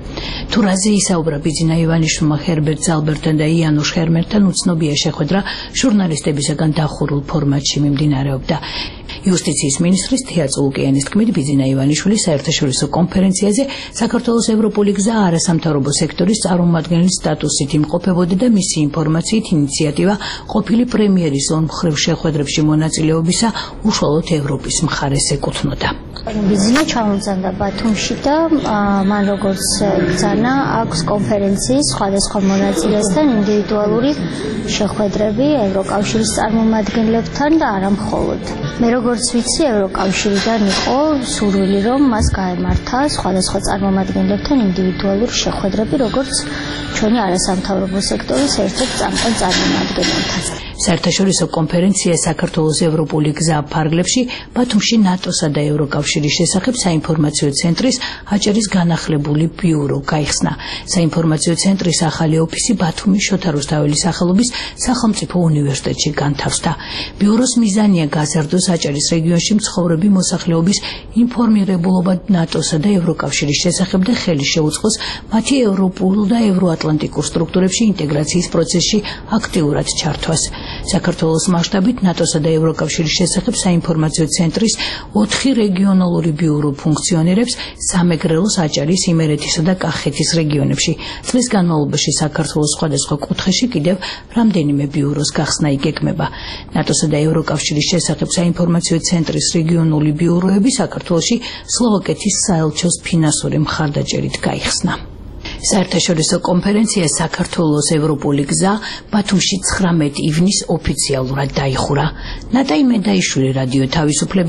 თუ რაზე ისაუბრა ბიძინა ივანიშვილმა ჰერბერტ ზალბერთან და იანოშ ჰერმერთან უცნობია შეხვედრა ჟურნალისტებისაგან დახურულ ფორმატში მიმდინარეობდა. იუსტიციის მინისტრის თია წულუკიანის თქმით, ბიძინა ივანიშვილი საერთაშორისო კონფერენციაზე საქართველოს ევროპული გზა არასამთავრობო სექტორის წარმომადგენლის სტატუსით იმყოფებოდა და მისი ინფორმაციით ინიციატივა ყოფილი პრემიერის ორმხრივ შეხვედრებში მონაწილეობისა უშუალოდ ევროპის მხარეს ეკუთვნოდა. ბიძინა ჩამოწამდა ბათუმში და მან როგორც ბრძანა აქვს კონფერენციის სხვადასხვა მონაწილესთან ინდივიდუალური შეხვედრები ევროკავშირის წარმომადგენლებთან და არა მხოლოდ. მე როგორც ვიცი, ევროკავშირიდან იყო სურვილი, რომ მას გაემართა სხვადასხვა წარმომადგენლებთან ინდივიდუალური შეხვედრები, როგორც ჩვენი არასამთავრობო სექტორის ერთ-ერთ წამყვან წარმომადგენელთან. საერთაშორისო კონფერენცია საქართველოს ევროპული გზა ფარგლებში ბათუმში ნატოსა და ევროკავშირის შესახებ საინფორმაციო ცენტრის აჭარის განახლებული ბიურო გაიხსნა. საინფორმაციო ცენტრის ახალი ოფისი ბათუმის შოთა რუსთაველის სახელობის სახელმწიფო უნივერსიტეტში განთავსდა. ბიუროს მიზანია გაზარდოს აჭარის რეგიონში მცხოვრები მოსახლეობის ინფორმირებულობა ნატოსა და ევროკავშირის შესახებ და ხელი შეუწყოს მათი ევროპულ და ევროატლანტიკურ სტრუქტურებში ინტეგრაციის პროცესში აქტიურად ჩართვას. საქართველოს მასშტაბით ნატოსა და ევროკავშირის შესახებ საინფორმაციო ცენტრის 4 რეგიონალური ბიურო ფუნქციონირებს სამეგრელოს, აჭარის, იმერეთისა და კახეთის რეგიონებში. წლის განმავლობაში საქართველოს სხვადასხვა კუთხეში კიდევ რამდენიმე ბიუროს გახსნა იგეგმება. ნატოსა და ევროკავშირის შესახებ საინფორმაციო ცენტრის რეგიონული ბიუროები საქართველოში სლოვაკეთის საელჩოს ფინანსური მხარდაჭერით გაიხსნა. საერთაშორისო კონფერენცია საქართველოს ევროპული გზა ბათუმში 19 ივნის ოფიციალურად დაიხურა. ნატაი მედაიშვილი, რადიო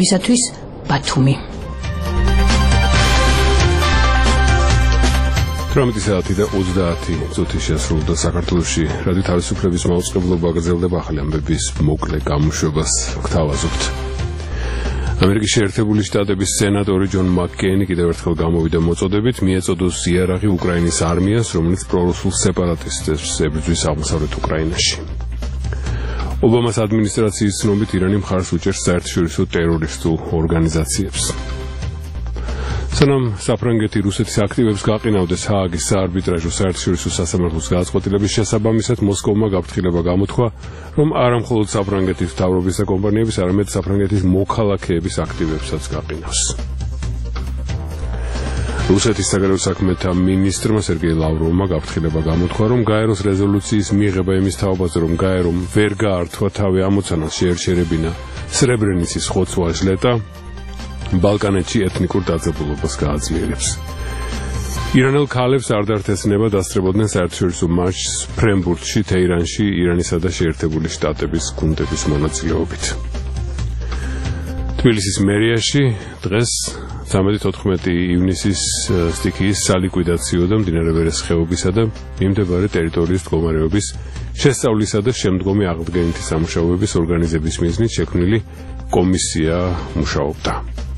თავისუფლებისათვის, ბათუმი. 18 საათი და 30 წუთი შესრულდა საქართველოში. რადიო თავისუფლების მაუწყებლობა გრძელდება ახალი ამბების მოკლე გამოშვებას გთავაზობთ. ამერიკის შეერთებული შტატების სენატორი ჯონ მაკკეინი კიდევ ერთხელ გამოვიდა მოწოდებით მიეწოდოს იარაღი უკრაინის არმიას, რომელიც პრორუსულ სეპარატისტებს ებრძვის აღმოსავლეთ უკრაინაში. ობამას ადმინისტრაციის ცნობით ირანი მხარს უჭერს საერთაშორისო ტერორისტულ ორგანიზაციებს. სანამ საფრანგეთი რუსეთის აქტივებს გაყინავდეს ჰააგის საარბიტრაჟო საერთაშორისო სასამართლოს გადაწყვეტილების შესაბამისად მოსკოვმა გაფრთხილება გამოთქვა, რომ არა მხოლოდ საფრანგეთის მთავრობის და კომპანიების, არამედ საფრანგეთის მოქალაქეების აქტივებსაც გაყინავს. რუსეთის საგარეო საქმეთა მინისტრმა სერგეი ლავროვმა გაფრთხილება გამოთქვა, რომ გაეროს რეზოლუციის მიღება იმის თაობაზე, რომ გაერომ ვერ გაართვა თავი ამოცანას შეერჩერებინა სრებრენიცის ხოცვა ჟლეტა, ბალკანეთში ეთნიკურ დაძაბულობას გააძლიერებს. ირანელ ქალებს არ დართესნება დასწრებოდნენ საერთაშორისო მატჩს ფრენბურთში, თეირანში, ირანისა და შეერთებული შტატების გუნდების მონაწილეობით. თბილისის მერიაში დღეს 13-14 ივნისის სტიქიის სალიკვიდაციო და მდინარე ვერეს ხეობისა და მიმდებარე ტერიტორიის მდგომარეობის შესწავლისა და შემდგომი აღდგენითი სამუშაოების ორგანიზების მიზნით შექმნილი კომისია მუშაობდა.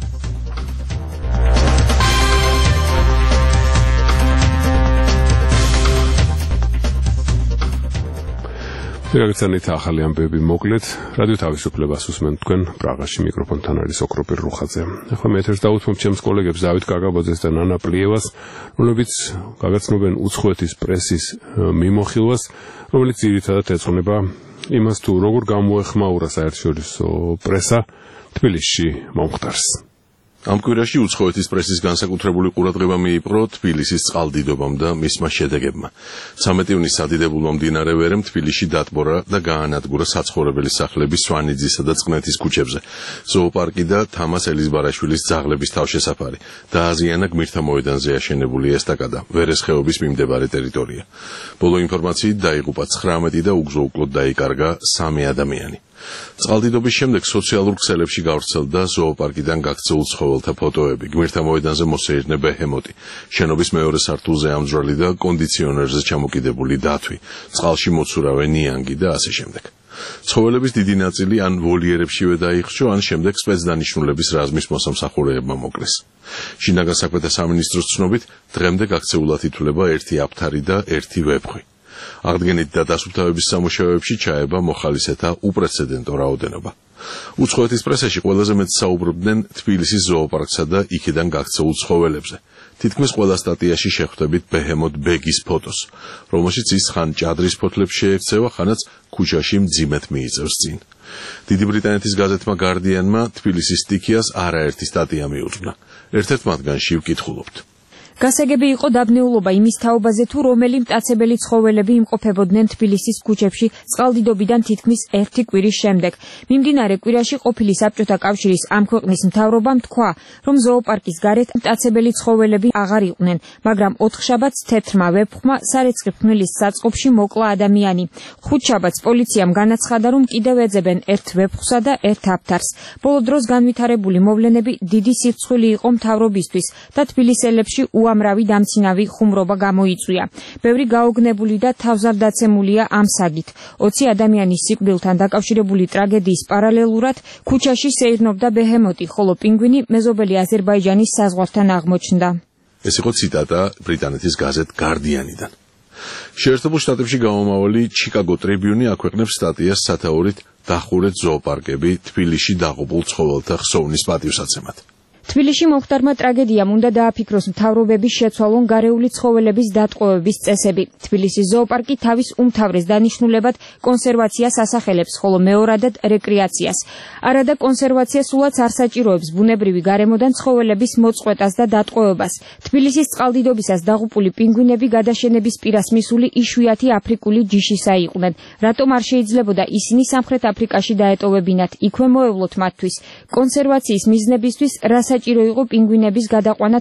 გაგცანით ახალი ამბები მოკლედ. რადიო თავისუფლებას უსმენთ თქვენ პრაღაში, მიკროფონთან არის ოქროპირ რუხაძე. ახლა მე ეთერს დავუთმობ ჩემს კოლეგებს დავით კაკაბაძეს და ნანა პლიევას, რომლებიც გაგაცნობენ უცხოეთის პრესის მიმოხილვას, რომელიც ძირითადად ეძღვნება იმას, თუ როგორ გამოეხმაურა საერთაშორისო პრესა თბილისში მომხდარს. ამ კვირაში უცხოეთის პრესის განსაკუთრებული ყურადღება მიიპყრო თბილისის წყალდიდობამ და მისმა შედეგებმა. 13 ივნისს ადიდებულმა მდინარე ვერემ თბილისში დატბორა და გაანადგურა საცხოვრებელი სახლები სვანიძისა და წყნეთის ქუჩებზე, ზოოპარკი და თამას ელიზბარაშვილის ძაღლების თავშესაფარი, დააზიანა გმირთა მოედანზე აშენებული ესტაკადა, ვერეს ხეობის მიმდებარე ტერიტორია. ბოლო ინფორმაციით დაიღუპა 19 და უგზო-უკლოდ დაიკარგა 3 ადამიანი. წყალდიდობის შემდეგ სოციალურ ქსელებში გავრცელდა ზოოპარკიდან გაქცეულ ცხოველთა ფოტოები, გმირთა მოედანზე მოსეირნე ბეჰემოტი, შენობის მეორე სართულზე ამძვრალი და კონდიციონერზე ჩამოკიდებული დათვი, წყალში მოცურავე ნიანგი და ასე შემდეგ. ცხოველების დიდი ნაწილი ან ვოლიერებშივე დაიხრჩო, ან შემდეგ სპეცდანიშნულების რაზმის მოსამსახურეებმა მოკლეს. შინაგან საქმეთა სამინისტროს ცნობით, დღემდე გაქცეულად ითვლება 1 აფთარი და 1 ვეფხვი. აღდგენით და დასუფთავების სამუშაოებში ჩაება მოხალისეთა უპრეცედენტო რაოდენობა. უცხოეთის პრესაში ყველაზე მეტ საუბრობდნენ თბილისის ზოოპარკსა და იქიდან გაქცეულ ცხოველებზე. თითქმის ყველა სტატიაში შეხვდებით ბეჰემოთ ბეგის ფოტოს, რომელშიც ის ხან ჭადრის ფოთლებს შეექცევა, ხანაც ქუჩაში მძიმედ მიიწევს წინ. დიდი ბრიტანეთის გაზეთმა გარდიანმა თბილისის სტიქიას არაერთი სტატია მიუძღვნა. ერთ-ერთ მათგანში ვკითხულობთ. გასაგები იყო დაბნეულობა იმის თაობაზე, თუ რომელი მტაცებელი ცხოველები იმყოფებოდნენ თბილისის ქუჩებში წყალდიდობიდან თითქმის 1 კვირის შემდეგ. მიმდინარე კვირაში ყოფილი საბჭოთა კავშირის ამ ქვეყნის მთავრობამ თქვა, რომ ზოოპარკის გარეთ მტაცებელი ცხოველები აღარ იყვნენ, მაგრამ 4 შაბათს თეთრმა ვეფხვმა სარეცხი ფხმილის საწყობში მოკლა ადამიანი. 5 შაბათს პოლიციამ განაცხადა, რომ კიდევ ეძებენ 1 ვეფხვსა და 1 აფთარს. ბოლო დროს განვითარებული მოვლენები დიდი სირცხვილი იყო მთავრობისთვის და თბილისელებში უამრავი დამცინავი ხუმრობა გამოიწვია. ბევრი გაოგნებული და თავზარდაცემულია ამ საგით. 20 ადამიანის სიკვდილთან დაკავშირებული ტრაგედიის პარალელურად ქუჩაში სეირნობდა ბეჰემოტი, ხოლო პინგვინი მეზობელი აზერბაიჯანის საზღვართან აღმოჩნდა. ეს იყო ციტატა ბრიტანეთის გაზეთ გარდიანიდან. შეერთებულ შტატებში გამომავალი ჩიკაგო ტრიბიუნი აქვეყნებს სტატიას სათაურით დახურეთ ზოოპარკები თბილისში დაღუპულ ცხოველთა ხსოვნის პატივსაცემად. თბილისში მომხდარმა ტრაგედიამ უნდა დააფიქროს მთავრობების შეცვალონ გარეული ცხოველების დატყვევების წესები. თბილისის ზოოპარკი თავის უმთავრეს დანიშნულებად კონსერვაციას ასახელებს, ხოლო მეორადად რეკრეაციას. არადა კონსერვაცია სულაც არ საჭიროებს ბუნებრივი გარემოდან ცხოველების მოწყვეტას და დატყვევებას. თბილისის წყალდიდობისას დაღუპული პინგვინები გადაშენების პირას მისული იშვიათი აფრიკული ჯიშისა იყვნენ. რატომ არ შეიძლებოდა ისინი სამხრეთ აფრიკაში დაეტოვებინათ, იქვე მოევლოთ მათთვის. კონსერვაციის მიზნებისთვის საჭირო იყო პინგვინების გადაყვანა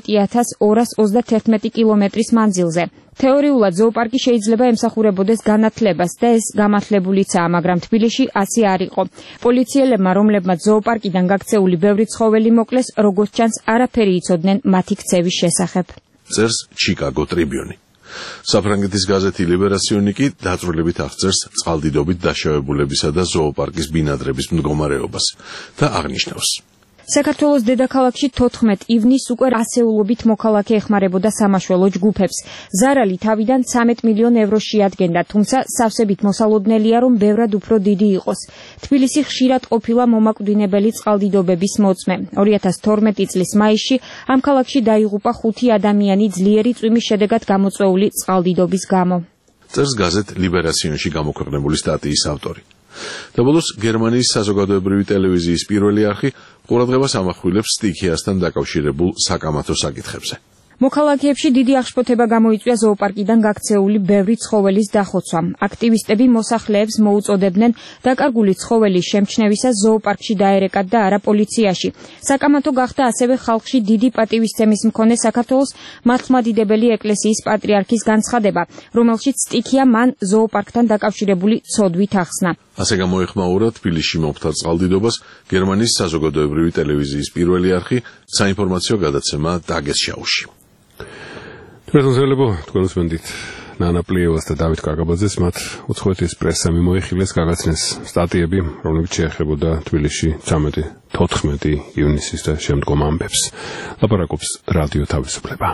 12231 კილომეტრის მანძილზე. თეორიულად ზოოპარკი შეიძლება ემსახურებოდეს განათლებას და ეს გამართლებულიცაა, მაგრამ თბილისში ასე არ იყო. პოლიციელებმა, რომლებმაც ზოოპარკიდან გაქცეული ბევრი ცხოველი მოკლეს, როგორც ჩანს, არაფერი იცოდნენ მათი ქცევის შესახებ. წერს ჩიკაგო ტრიბიუნი. საფრანგეთის გაზეთი ლიბერასიონი კი დაწვრილებით აღწერს წყალდიდობით დაშავებულებისა და ზოოპარკის ბინადრების მდგომარეობას და აღნიშნავს: საქართველოს დედაქალაქში 14 ივნისს უკვე ასეულობით მოქალაქე ეხმარებოდა სამაშველო ჯგუფებს. ზარალი თავიდან 13 მილიონ ევროს შეადგენდა, თუმცა სავსებით მოსალოდნელია, რომ ბევრად უფრო დიდი იყოს. თბილისი ხშირად ყოფილა მომაკვდინებელი წყალდიდობების მოწმე. 2012 წლის მაისში ამ ქალაქში დაიღუპა 5 ადამიანი ძლიერი წვიმის შედეგად გამოწვეული წყალდიდობის გამო. წერს გაზეთ ლიბერასიონში გამოქვეყნებული სტატიის ავტორი. და ბოლოს გერმანიის საზოგადოებრივი ტელევიზიის პირველი არხი ყურადღებას ამახვილებს სტიქიასთან დაკავშირებულ საკამათო საკითხებზე. მოქალაქეებში დიდი აღშფოთება გამოიწვია ზოოპარკიდან გაქცეული ბევრი ცხოველის დახოცვამ. აქტივისტები მოსახლეებს მოუწოდებდნენ დაკარგული ცხოველის შემჩნევისას ზოოპარკში დაერეკათ და არა პოლიციაში. საკამათო გახდა ასევე ხალხში დიდი პატივისცემის მქონე საქართველოს მართლმადიდებელი ეკლესიის პატრიარქის განცხადება, რომელშიც სტიქია მან ზოოპარკთან დაკავშირებული ცოდვით ახსნა. ასე გამოეხმაურა თბილისში მომხდარ წყალდიდობას გერმანიის საზოგადოებრივი ტელევიზიის პირველი არხი საინფორმაციო გადაცემა დაგეს შაუში. Თვეთელებო თქვენ უსმენთ ნანა პლიევას და დავით კაკაბაძეს, მათ უცხოეთის პრესა მიმოიხილეს გაგაცნეს სტატიები, რომლებიც შეეხებოდა თბილისში 13-14 ივნისის და შემდგომ ამბებს. ლაპარაკობს რადიო თავისუფლება.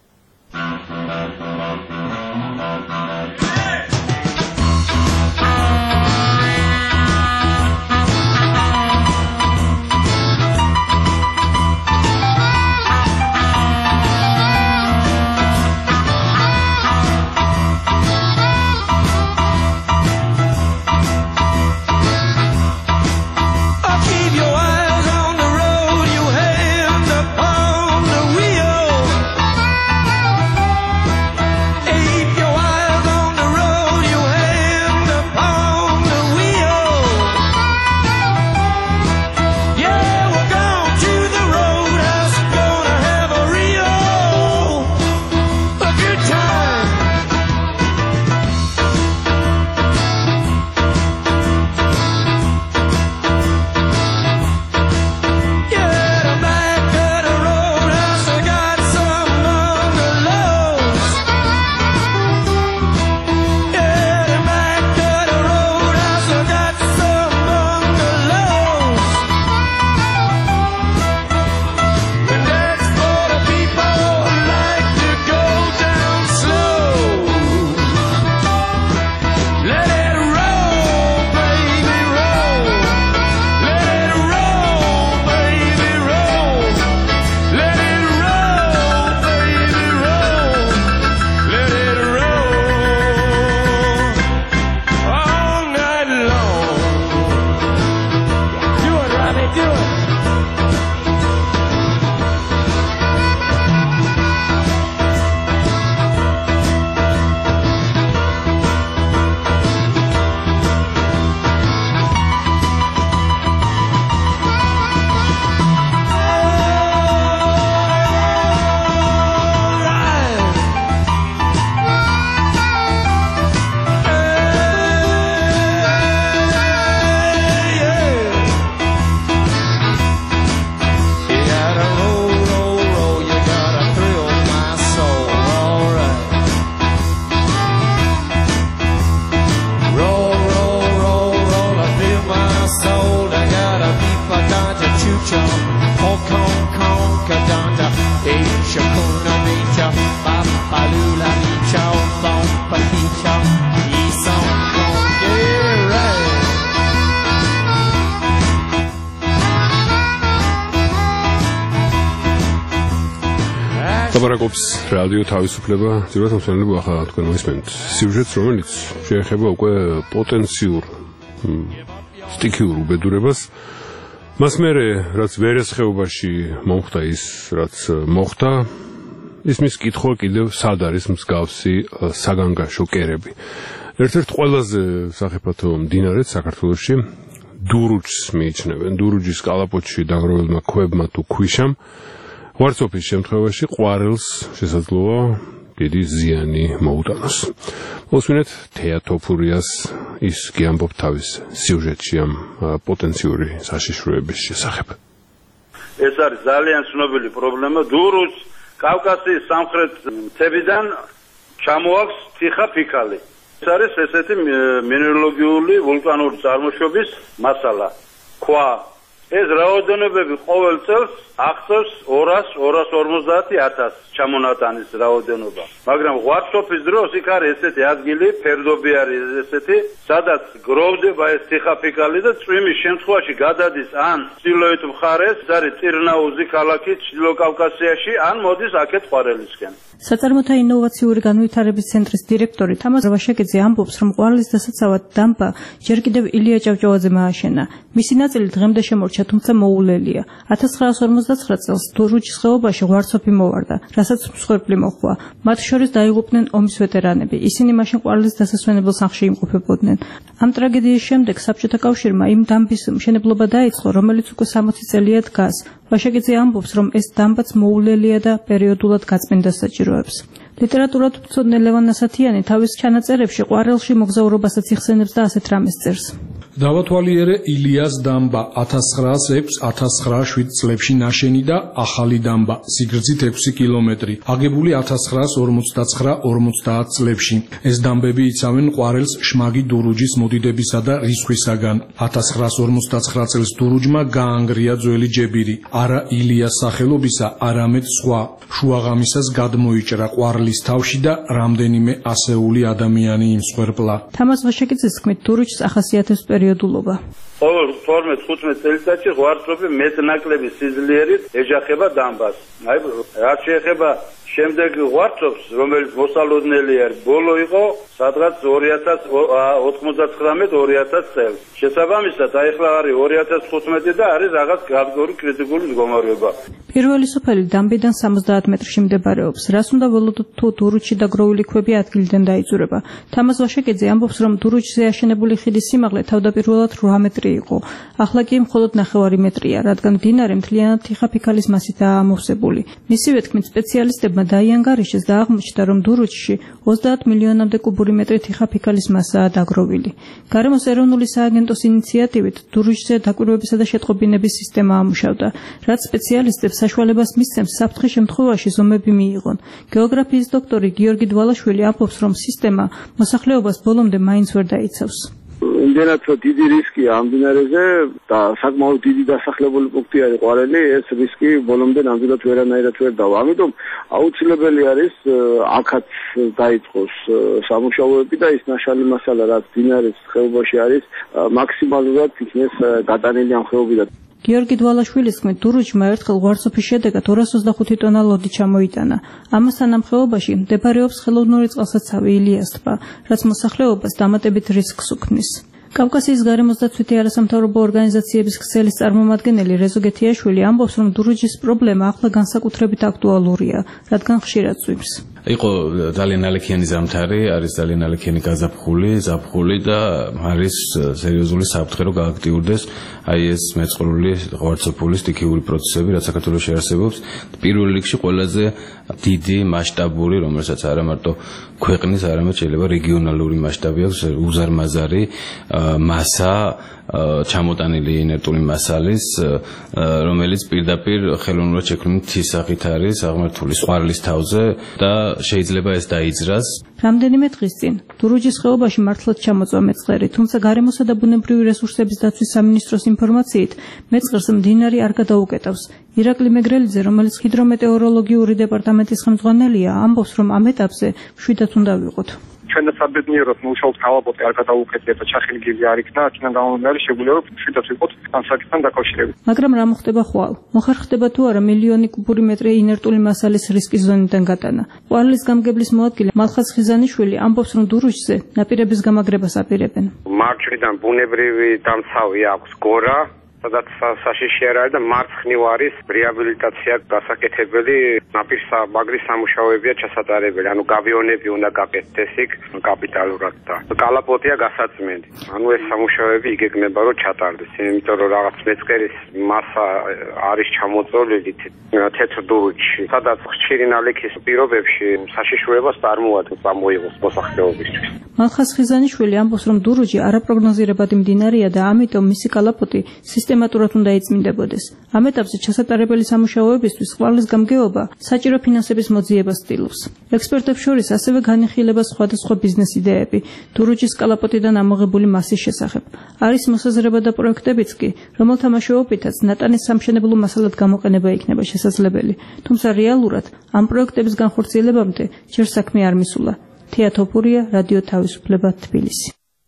ლაპარაკობს რადიო თავისუფლება, ძირითადად მოსმენები ახლა თქვენ მოისმენთ სიუჟეტს, რომელიც შეეხება უკვე პოტენციურ სტიქიურ უბედურებას. მას მერე, რაც ვერესხეობაში მომხდა ის, რაც მოხდა, ისმის კითხვა კიდევ სად არის მსგავსი საგანგაშო კერები. ერთ-ერთ ყველაზე სახიფათო მდინარედ საქართველოში დურუჯს მიიჩნევენ. დურუჯის კალაპოტში დაგროველმა ქვებმა თუ ქვიშამ ვარცოფის შემთხვევაში ყვარელს შესაძლოა დიდი ზიანი მოუტანოს. მოსვინეთ თეატოფურიას, ის კი ამბობს თავის სიუჟეტში ამ პოტენციური საშიშროების შესახებ. ეს არის ძალიან ცნობილი პრობლემა. დურუჯს კავკასიის სამხრეთ მთებიდან ჩამოაქვს თიხა-ფიქალი. ეს არის ესეთი მინერალოგიური ვულკანური წარმოშობის მასალა. ქვა. ეს რაოდენობები ყოველ წელს აღწევს 200-250,000 ჩამონატანის რაოდენობა. მაგრამ ღვარცოფის დროს იქ არის ესეთი ადგილი, ფერდობი არის ესეთი, სადაც გროვდება ეს თიხა-ფიქალი და წვიმის შემთხვევაში გადადის ან ჩრდილოეთ მხარეს, ეს არის წირნაუზი ქალაქი ჩრდილო კავკასიაში, ან მოდის აქეთ ყვარელისკენ. საწარმოთა ინოვაციური განვითარების ცენტრის დირექტორი თამაზ ვაშაკიძე ამბობს, რომ ყვარლის დასაცავად დამბა ჯერ კიდევ ილია ჭავჭავაძემ ააშენა. მისი ნაწილი დღემდე შემორჩა, თუმცა მოულელია. 1959 წელს დურუჯის ხეობაში ღვარცოფი მოვარდა, რასაც მსხვერპლი მოჰყვა. მათ შორის დაიღუპნენ ომის ვეტერანები. ისინი მაშინ ყვარლის დასასვენებელ სახლში იმყოფებოდნენ. ამ ტრაგედიის შემდეგ საბჭოთა კავშირმა იმ დამბის მშენებლობა დაიწყო, რომელიც უკვე 60 წელია დგას. ვაშაკიძე ამბობს, რომ ეს დამბაც მოულელია და პერიოდულად გაწმენდას საჭიროებს. ლიტერატურად მცოდნე ლევან ასათიანი თავის ჩანაწერებში ყვარელში მოგზაურობასაც იხსენებს და ასეთ რამეს წერს. დავათვალიერე ილიას დამბა 1906-1907 წლებში ნაშენი და ახალი დამბა სიგრძით 6 კილომეტრი, აგებული 1959-50 წლებში. ეს დამბები იცავენ ყვარელს შმაგი დურუჯის მოდიდებისა და რისხვისაგან. 1959 წელს დურუჯმა გაანგრია ძველი ჯებირი, არა ილიას სახელობისა, არამედ სხვა. შუაღამისას გადმოიჭრა ყვარლის თავში და რამდენიმე ასეული ადამიანი იმსხვერპლა. თამაზ ვაშაკიძის თქმით, დურუჯს ახასიათებს პერიოდულობა. ყოველ 12-15 წელიწადში ღვარცოფი მეტნაკლები სიძლიერით ეჯახება დამბას. აი, რაც შეეხება შემდეგ ღვარცოფს, რომელიც მოსალოდნელი არის, ბოლო იყო სადღაც 2099-2000 წელს. შესაბამისად, აი ახლა არის 2015 და არის რაღაც გარკვეული კრიტიკული მდგომარეობა. პირველი სოფელი დამბიდან 70 მეტრში მდებარეობს. რას უნდა ველოდოთ თუ დურუჯში დაგროვილი ქვები ადგილიდან დაიძურება. თამაზ ვაშაკიძე ამბობს, რომ დურუჯზე აშენებული ხიდის სიმაღლე თავდაპირველად 8 მეტრი იყო. ახლა კი მხოლოდ 9 მეტრია, რადგან მდინარე მთლიანად თიხა-ფიქალის მასითაა ამოვსებული. მისივე თქმით, სპეციალისტებმა დაიანგარიშეს და აღმოჩნდა, რომ დურუჯში 30 მილიონამდე კუბური მეტრი თიხა-ფიქალის მასაა დაგროვილი. გარემოს ეროვნული სააგენტოს ინიციატივით დურუჯზე დაკვირვებისა და შეტყობინების სისტემა ამუშავდა, რაც სპეციალისტებს საშუალებას მისცემს საფრთხის შემთხვევაში ზომები მიიღონ. გეოგრაფიის დოქტორი გიორგი დვალაშვილი ამბობს, რომ სისტემა მოსახლეობას ბოლომდე მაინც ვერ დაიცავს. იმდენად დიდი რისკია ამ მდინარეზე და საკმაოდ დიდი დასახლებული პუნქტი არის ყვარელი, ეს რისკი ბოლომდე ნამდვილად ვერანაირად ვერ დავა. ამიტომ აუცილებელი არის აქაც დაიწყოს სამუშაოები და ის ნაშალი მასალა, რაც მდინარის ხეობაში არის, მაქსიმალურად იქნეს გადანილი ამ ხეობიდან. გიორგი დვალაშვილის თქმით, დურუჯმა ერთხელ ღვარცოფის შედეგად 225 ტონა ლოდი ჩამოიტანა. ამასთან ამ ხეობაში მდებარეობს ხელოვნური წყალსაცავი ილიას ტბა, რაც მოსახლეობას დამატებით რისკს უქმნის. კავკასიის გარემოს დაცვითი არასამთავრობო ორგანიზაციების ქსელის წარმომადგენელი რეზო გეთიაშვილი ამბობს, რომ დურუჯის პრობლემა ახლა განსაკუთრებით აქტუალურია, რადგან ხშირად წვიმს. იყო ძალიან ნალექიანი ზამთარი, არის ძალიან ნალექიანი ზაფხული და არის სერიოზული საფრთხე რომ გააქტიურდეს აი ეს მეწყრული ღვარცოფული სტიქიური პროცესები, რაც საქართველოში არსებობს. პირველ რიგში ყველაზე დიდი მასშტაბური, რომელსაც არა მარტო ქვეყნის, არამედ შეიძლება რეგიონალური მასშტაბი აქვს, უზარმაზარი მასა ჩამოტანილი ინერტული მასალის, რომელიც პირდაპირ ხელოვნურად შექმნილი მთის სახით არის აღმართული ყვარლის თავზე და შეიძლება ეს დაიძრას. რამდენიმე დღის წინ დურუჯის ხეობაში მართლაც ჩამოწვა მეწყერი, თუმცა გარემოსა და ბუნებრივი რესურსების დაცვის სამინისტროს ინფორმაციით, მეწყერს მდინარე არ გადაუკეტავს. ირაკლი მეგრელიძე, რომელიც ჰიდრომეტეოროლოგიური დეპარტამენტის ხელმძღვანელია, ამბობს, რომ ამ ეტაპზე მშვიდად უნდა ვიყოთ. ჩვენ საბედნიეროდ მუშაობთ კალაპოტი არ გადაუკეთია და ჩახილგილი არ იქნა, აქედან გამომდინარე შეგვიძლია რომ მშვიდად ვიყოთ ამ საკითხთან დაკავშირებით. მაგრამ რა მოხდება ხვალ? მოხერხდება თუ არა მილიონი კუბური მეტრი ინერტული მასალის რისკის ზონიდან გატანა. ყვარლის გამგებლის მოადგილე მალხაზ ხიზანიშვილი ამბობს, რომ დურუჯზე ნაპირების გამაგრებას აპირებენ. მარჯვნიდან ბუნებრივი დამცავი აქვს გორა, სადაც საშიში არ არის და მარცხნივარის რეაბილიტაცია გასაკეთებელი ნაპირსამაგრის სამუშაოებია ჩასატარებელი. ანუ გავიონები უნდა გაკეთდეს იქ კაპიტალურად და კალაპოტია გასაწმენდი. ანუ ეს სამუშაოები იგეგმება რომ ჩატარდეს, იმიტომ რომ რაღაც მეწყერის მასა არის ჩამოწოლილი თეთრ დურუჯში, სადაც ხშირი ნალექის პირობებში საშიშროებას წარმოადგენს, გამოიღოს მოსახლეობისთვის. მალხაზ ხიზანიშვილი ამბობს, რომ დურუჯი არაპროგნოზირებადი მდინარეა და ამიტომ მისი კალაპოტი სისტემატურად უნდა ეწმინდებოდეს. ამ ეტაპზე ჩასატარებელი სამუშაოებისთვის ყვარლის გამგეობა საჭირო ფინანსების მოძიებას ცდილობს. ექსპერტებს შორის ასევე განიხილება სხვადასხვა ბიზნეს იდეები დურუჯის კალაპოტიდან ამოღებული მასის შესახებ. არის მოსაზრება და პროექტებიც კი, რომელთა მეშვეობითაც ნატანის სამშენებლო მასალად გამოყენება იქნება შესაძლებელი. თუმცა რეალურად ამ პროექტების განხორციელებამდე ჯერ საქმე არ მისულა. თეა თოფურია, რადიო თავისუფლება, თბილისი.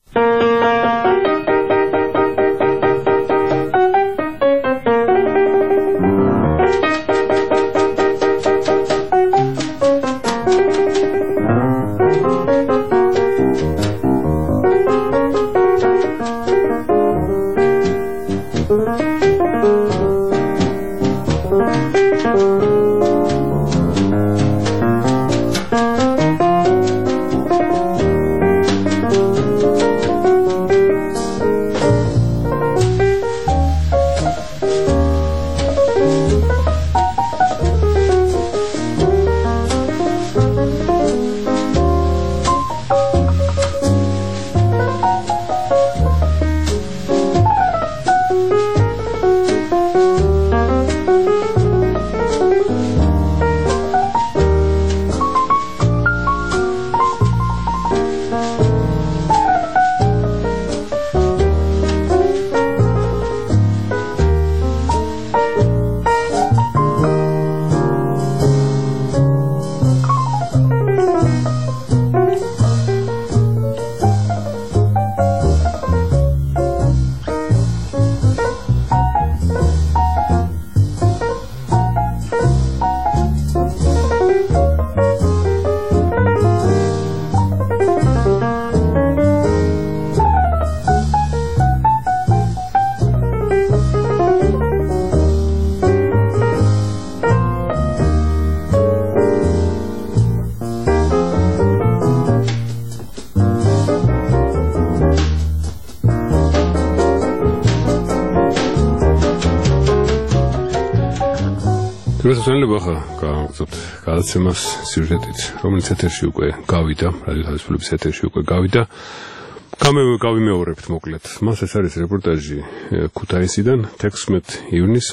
რუსთაველობა გავაგზავნოთ გადაცემას სიუჟეტით, რომელიც ეთერში უკვე გავიდა, რადიო თავისუფლების ეთერში უკვე გავიდა. გავიმეორებთ მოკლედ. მას ეს არის რეპორტაჟი ქუთაისიდან 16 ივნის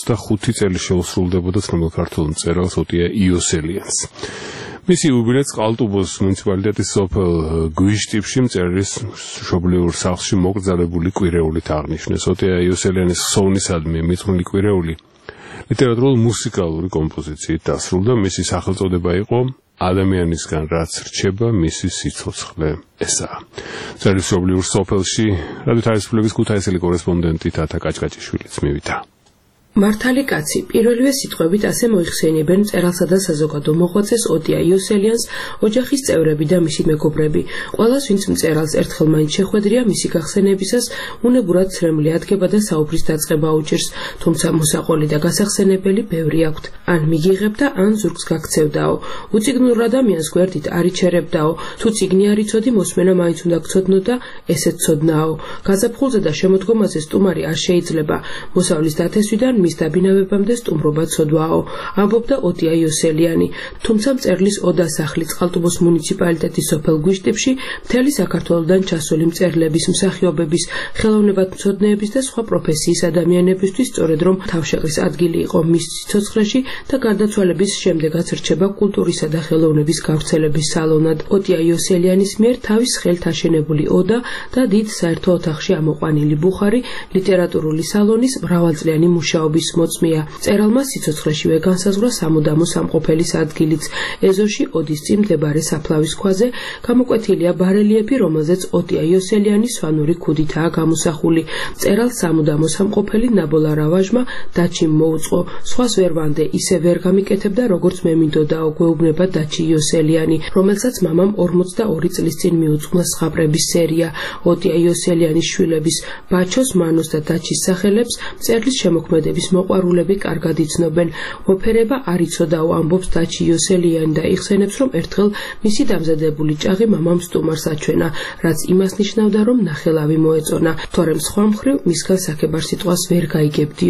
85 წელი შეუსრულდებოდა ცნობილ ქართულ მწერალს ოტია იოსელიანს. მისი იუბილეც ყალტუბოს მუნიციპალიტეტის სოფელ გვიშტიფში მწერლის მშობლიურ სახლში მოკრძალებული კვირეულით აღნიშნეს. ოტია იოსელიანის ხსოვნისადმი მიძღვნილი კვირეული ლიტერატურულ მუსიკალური კომპოზიციით დასრულდა. მისი სახელწოდება იყო ადამიანისგან რაც რჩება მისი სიცოცხლე ესაა. მწერლის მშობლიურ სოფელში რადიო თავისუფლების ქუთაისელი კორესპონდენტი თათა კაჭკაჭიშვილიც მივიდა. მართალი კაცი პირველივე სიტყვებით ასე მოიხსენიებენ მწერალსა და საზოგადო მოღვაწეს ოტია იოსელიანს ოჯახის წევრები და მისი მეგობრები. ყველას ვინც მწერალს ერთხელ მაინც შეხვედრია მისი გახსენებისას უნებურად ცრემლი ადგება და საუბრის დაწყება უჭირს, თუმცა მოსაყოლი და გასახსენებელი ბევრი აქვთ. ან მიგიღებდა, ან ზურგს გაქცევდაო. უციგნურ ადამიანს გვერდით არ იჩერებდაო. თუ ციგნი არ იცოდი, მოსმენა მაინც უნდა გცოდნო და ესეც ცოდნაო. გაზაფხულზე და შემოდგომაზე სტუმარი არ შეიძლება. მოსავლის დათესვიდან მის დაბინავებამდე სტუმრობა ცოდვაო, ამბობდა ოტია იოსელიანი. თუმცა მწერლის ოდა სახლი წყალტუბოს მუნიციპალიტეტის სოფელ გვიშტიფში მთელი საქართველოდან ჩასული მწერლების, მსახიობების, ხელოვნებათმცოდნეების და სხვა პროფესიის ადამიანებისთვის სწორედ რომ თავშეყრის ადგილი იყო მის სიცოცხლეში და გარდაცვალების შემდეგაც რჩება კულტურისა და ხელოვნების გავრცელების სალონად. ოტია იოსელიანის მიერ თავის ხელთ აშენებული ოდა და დიდ საერთო ოთახში ამოყვანილი ბუხარი ლიტერატურული სალონის მრავალწლიანი მუშაობის მოწმეა. მწერალმა სიცოცხლეშივე განსაზღვრა სამუდამო სამყოფელის ადგილიც. ეზოში ოდის წინ მდებარე საფლავის ქვაზე გამოკვეთილია ბარელიეფი, რომელზეც ოტია იოსელიანი სვანური ქუდითაა გამოსახული. მწერალს სამუდამო სამყოფელი ნაბოლა რავაჟმა დაჩიმ მოუწყო. სხვას ვერ ვანდე, ისე ვერ გამიკეთებდა, როგორც მე მინდოდაო, გვეუბნება დაჩი იოსელიანი, რომელსაც მამამ 42 წლის წინ მიუძღვნა ზღაპრების სერია. ოტია იოსელიანის შვილების ბაჩოს, მანოს და დაჩის სახელებს მწერლის შემოქმედების მოყვარულები კარგად იცნობენ. მოფერება არ იცოდაო, ამბობს დაჩი იოსელიანი და იხსენებს, რომ ერთხელ მისი დამზადებული ჭაღი მამამ სტუმარს აჩვენა, რაც იმას ნიშნავდა, რომ ნახელავი მოეწონა, თორემ სხვა მხრივ მისგან საქებარ სიტყვას ვერ გაიგებდიო.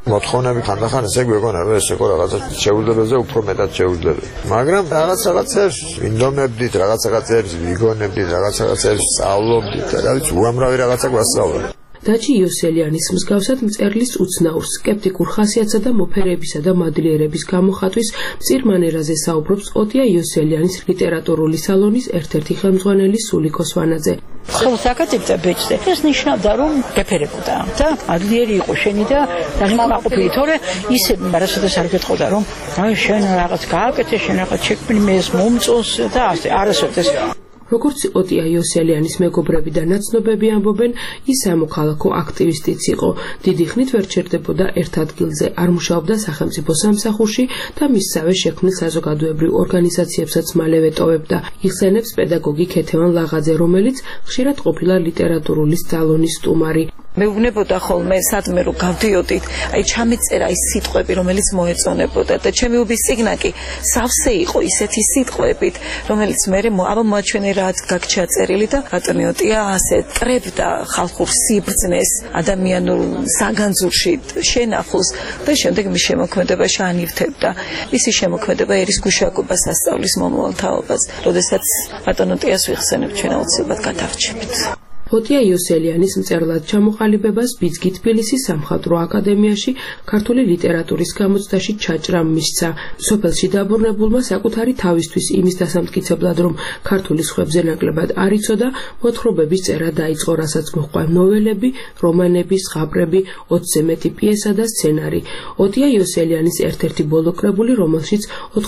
მოთხოვნები ხანდახან ესე გვეგონა რომ ეს ეკო რაღაცა შეუძლებელზე უფრო მეტად შეუძლებელი. მაგრამ რაღაცებს ინდომებდით, რაღაცებს ვიგონებდით, რაღაცებს სწავლობდით და რა ვიცი, უამრავი რაღაცა გვასწავლეთ. დაჩი იოსელიანის მსგავსად მწერლის უცნაურ სკეპტიკურ ხასიათსა და მოფერებისა და მადლიერების გამოხატვის მწირ მანერაზე საუბრობს ოტია იოსელიანის ლიტერატურული სალონის ერთ-ერთი ხელმძღვანელი სულიკო სვანაძე. ხელს აკეთებდა ბეჭდზე. ეს ნიშნავდა რომ გეფერებოდა და მადლიერი იყო შენი და დაღმაყოფილი, თორე ისე არასოდეს არ გეტყოდა რომ აი შენ რაღაც გააკეთე, შენ რაღაც შექმნი მეს მომწონს და ასე არასოდეს. როგორც ოტია იოსელიანის მეგობრები და ნაცნობები ამბობენ, ის სამოქალაქო აქტივისტიც იყო. დიდი ხნით ვერ ჩერდებოდა ერთ ადგილზე, არ მუშაობდა სახელმწიფო სამსახურში და მისსავე შექმნილ საზოგადოებრივ ორგანიზაციებსაც მალევე ტოვებდა. იხსენებს პედაგოგი ქეთევან ლაღაძე, რომელიც ხშირად ყოფილა ლიტერატურული სალონის სტუმარი. მეუბნებოდა ხოლმე სადმე რომ გავდიოდით, აი ჩამეწერა ის სიტყვები, რომელიც მოეწონებოდა და ჩემი უბის სიგნაკი სავსე იყო ისეთი სიტყვებით, რომელიც მე აბა მოაჩვენე რაც გაგჩა წერილი და ბატონი ოტია ასე ტრებდა ხალხურ სიბრძნეს, ადამიანურ საგანძურში შენახულს და შემდეგ მის შემოქმედებაში ანირთებდა. მისი შემოქმედება ერისგუშაკობას ასწავლის მომავალ თაობას, როდესაც ბატონ ოტიას ვიხსენებ ჩვენ აუცილებლად გადავრჩებით. ოტია იოსელიანის მწერლად ჩამოყალიბებას ბიძგი თბილისის სამხატვრო აკადემიაში ქართული ლიტერატურის გამოცდაში ჩაჭრა მისცა. სოფელში დაბრუნებულმა საკუთარი თავისთვის იმის დასამტკიცებლად, რომ ქართული სხვებზე ნაკლებად არ იცოდა, მოთხრობების წერა დაიწყო, რასაც მოჰყვა ნოველები, რომანები, ზღაპრები, 20-ზე მეტი პიესა და სცენარი. ოტია იოსელიანის ერთ-ერთი ბოლო კრებული, რომელშიც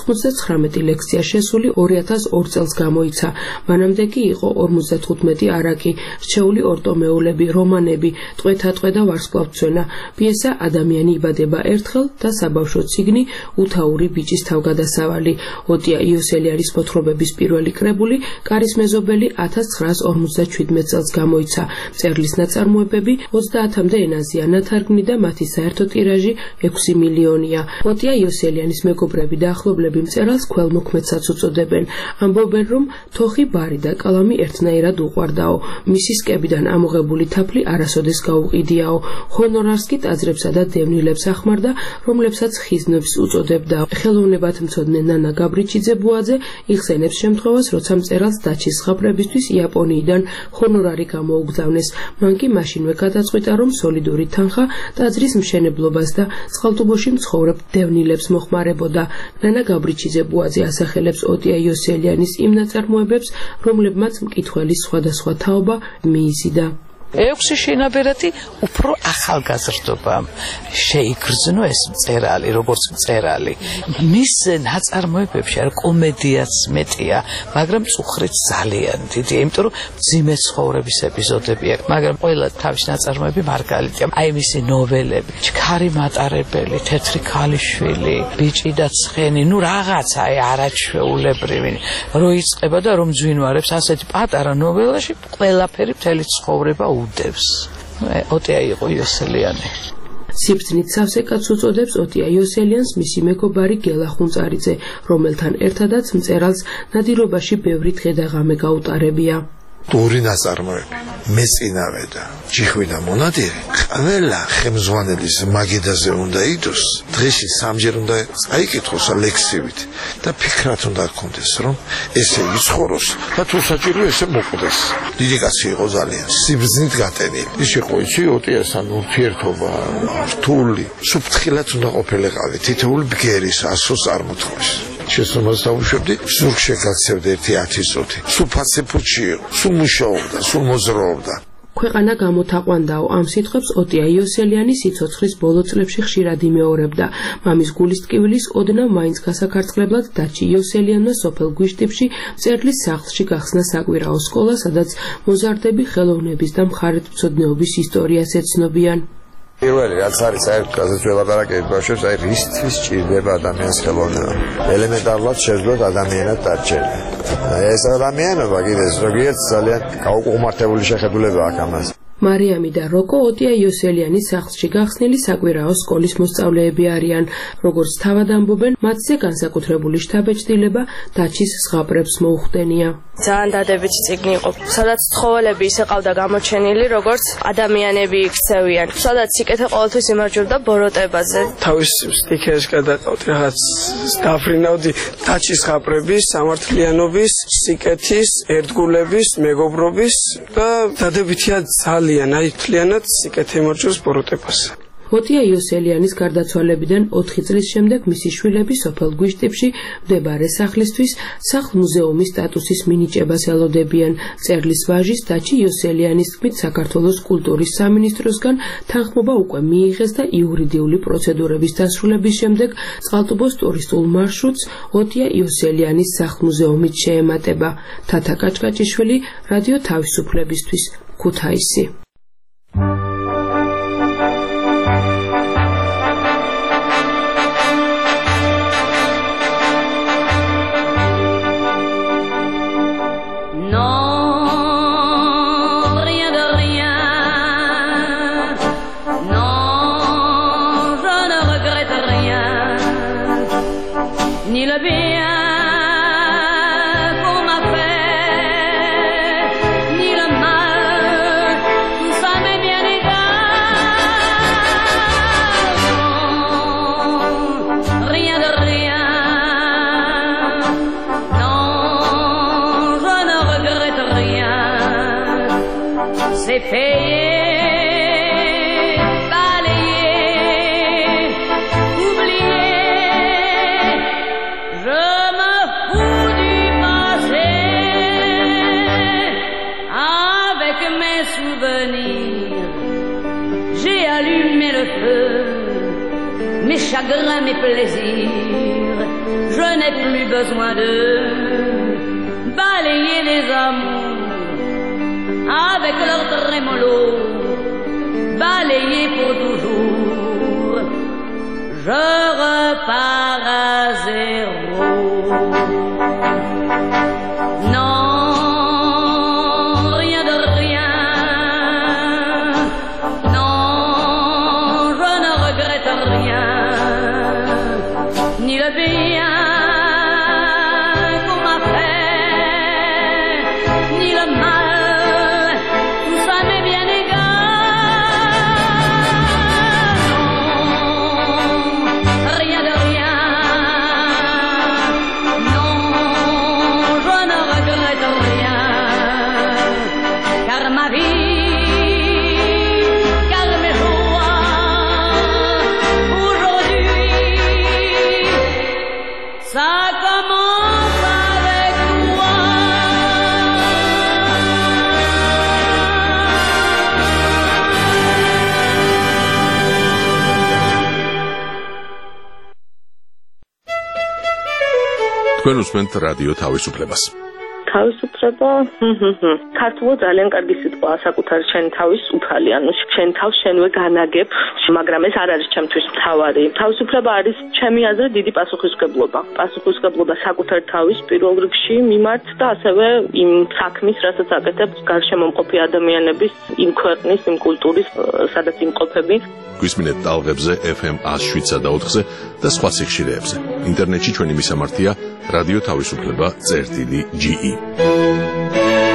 99 ლექსია შესული 2002 წელს გამოიცა. მანამდე კი იყო 55 არაკი, რჩეული ორტომეულები, რომანები, ტყვეთა-ტყვე და ვარსკვლავთმცვენა, პიესა ადამიანი იბადება ერთხელ და საბავშვო წიგნი უთაური ბიჭის თავგადასავალი. ოტია იოსელიანის მოთხრობების პირველი კრებული კარის მეზობელი 1957 წელს გამოიცა. მწერლის ნაწარმოებები 30-მდე ენაზეა ნათარგმნი და მათი საერთო ტირაჟი 6 მილიონია. ოტია იოსელიანის მეგობრები და ახლობლები მწერალს ქველმოქმედსაც უწოდებენ. ამბობენ, რომ თოხი ბარი და კალამი ერთნაირად უყვარდაო. მისი სკებიდან ამოღებული თაფლი არასოდეს გაუყიდიაო. ჰონორარს კი ტაძრებსა და დევნილებს ახმარდა, რომლებსაც ხიზნებს უწოდებდა. ხელოვნებად მცოდნე ნანა გაბრიჩიძე ბუაძე იხსენებს შემთხვევას, როცა მწერალს დაჩის ზღაპრებისთვის იაპონიიდან ჰონორარი გამოუგზავნეს. მან კი მაშინვე გადაწყვიტა, რომ სოლიდური თანხა ტაძრის მშენებლობას და წყალტუბოში მცხოვრებ დევნილებს მოხმარებოდა. ნანა გაბრიჩიძე ბუაძე ასახელებს ოტია იოსელიანის იმ ნაწარმოებებს, რომლებმაც მკითხველის სხვადასხვა თაობა მიიზიდა. 6 შენაბერათი უფრო ახალგაზრდობამ შეიგრძნო ეს მწერალი, როგორც მწერალი. მის ნაწარმოებებში არ კომედიაც მეტია, მაგრამ წუხრიც ძალიან დიდია, იმიტომ რომ ძიმე ცხოვრების ეპიზოდები აქვს, მაგრამ ყველა თავის ნაწარმოები მარგალიტია. აი მისი ნოველები, ჩქარი მატარებელი, თეთრი ქალიშვილი, ბიჭი და ცხენი, ნუ რაღაცა აი არაჩვეულებრივი. რო იწყება და რომ ძვინვარებს ასეთი პატარა ნოველაში ყველაფერი მთელი ცხოვრება უდევს. ოტია იყო იოსელიანი. სიბრძნით სავსე კაცს უწოდებს ოტია იოსელიანს მისი მეგობარი გელა ხუნწარიძე, რომელთან ერთადაც მწერალს ნადირობაში ბევრი დღე და ღამე გაუტარებია. ორი ნაწარმოები, მეწინავე და ჯიხვი და მონადირი, ყველა ხელმძღვანელის მაგიდაზე უნდა იდოს, დღეში სამჯერ უნდა წაიკითხოს ლექსივით და ფიქრად უნდა გქონდეს, რომ ესე იცხოვროს და თუ საჭირო ესე მოკვდეს. დიდი კაცი იყო ძალიან, სიბრძნით გატენილი. ის იყო იცი ოტიასთან ურთიერთობა, რთული, სუფთხილად უნდა ყოფილიყავი, თითოეული ბგერის ასოს არ მოთხოვეს. შესაძლოა დავუშვებდი, სულ შეგაცევდა 1-10 წუთი. სულ ფაცეფუჩი იყო, სულ მუშაობდა, სულ მოძრაობდა. ქვეყანა გამოთაყვანდაო, ამ სიტყვებს ოტია იოსელიანი სიცოცხლის ბოლო წლებში ხშირად იმეორებდა. მამის გულისტკივილის ოდნავ მაინც გასაქარწყლებლად დაჩი იოსელიანმა სოფელ გვიშტიფში მწერლის სახლში გახსნა საკვირაო სკოლა, სადაც მოზარდები ხელოვნების და მხარეთმცოდნეობის ისტორიას ეცნობიან. პირველი რაც არის საერთოდ ასეთ ველაპარაკებით ბავშვებს, აი რისთვის ჭირდება ადამიანის ხელოვნება. ელემენტარულად შეძლოთ ადამიანად დარჩენა. ეს ადამიანობა კიდე ზოგიერთ ძალიან გაუკუღმართებული შეხედულება აქვს ამას. მარიამი და როკო ოტია იოსელიანის სახლში გახსნილი საკვირაო სკოლის მოსწავლეები არიან. როგორც თავად ამბობენ, მათზე განსაკუთრებული შთაბეჭდილება დაჩის ზღაპრებს მოუხდენია. ძალიან დადებითი წიგნი იყო, სადაც ცხოველები ისე ყავდა გამოჩენილი, როგორც ადამიანები იქცევიან. სადაც სიკეთე ყოველთვის იმარჯვებდა ბოროტებაზე. თავის სტიქერს გადაყავდი, რაღაც დაფრინავდი დაჩის ზღაპრების, სამართლიანობის, სიკეთის, ერთგულების, მეგობრობის და დადებითია ძალიან, აი თლიანად სიკეთე იმარჯვებს ბოროტებას. ოტია იოსელიანის გარდაცვალებიდან 4 წლის შემდეგ მისი შვილები სოფელ გვიშტიპში მდებარე სახლისთვის სახლ-მუზეუმის სტატუსის მინიჭებას ელოდებიან. მწერლის ვაჟის დაჩი იოსელიანის თქმით, საქართველოს კულტურის სამინისტროსგან თანხმობა უკვე მიიღეს და იურიდიული პროცედურების დასრულების შემდეგ წყალტუბოს ტურისტულ მარშრუტს ოტია იოსელიანის სახლ-მუზეუმით შეემატება. თათა კაჭკაჭიშვილი, რადიო თავისუფლებისთვის, ქუთაისი. Chagrins, mes plaisirs, je n'ai plus besoin de balayer les amours avec leur trémolo, balayer pour toujours. Je repars à zéro. Non, rien de rien. Non, je ne regrette rien. Ni le bien qu'on m'a fait, ni le mal, tout ça m'est bien égal. Non, rien de rien. Non, je ne regrette rien, car ma vie, ça commence avec toi. თქვენ უსმენთ რადიო თავისუფლებას. თავისუფლება ქართულად ძალიან კარგი სიტყვაა, საკუთარი შენი თავის უფალი, ანუ შენ თავს შენვე განაგებ, მაგრამ ეს არ არის ჩემთვის მთავარი. თავისუფლება არის ჩემი აზრით დიდი პასუხისმგებლობა. პასუხისმგებლობა საკუთარი თავის პირველ რიგში მიმართ და ასევე იმ საქმის, რასაც აკეთებ გარშემო მყოფი ადამიანების, იმ ქვეყნის, იმ კულტურის, სადაც იმყოფები. გვისმინეთ ტალღებზე FM 107.4-ზე და სხვა სიხშირეებზე. ინტერნეტში ჩვენი მისამართია რადიო თავისუფლება.ge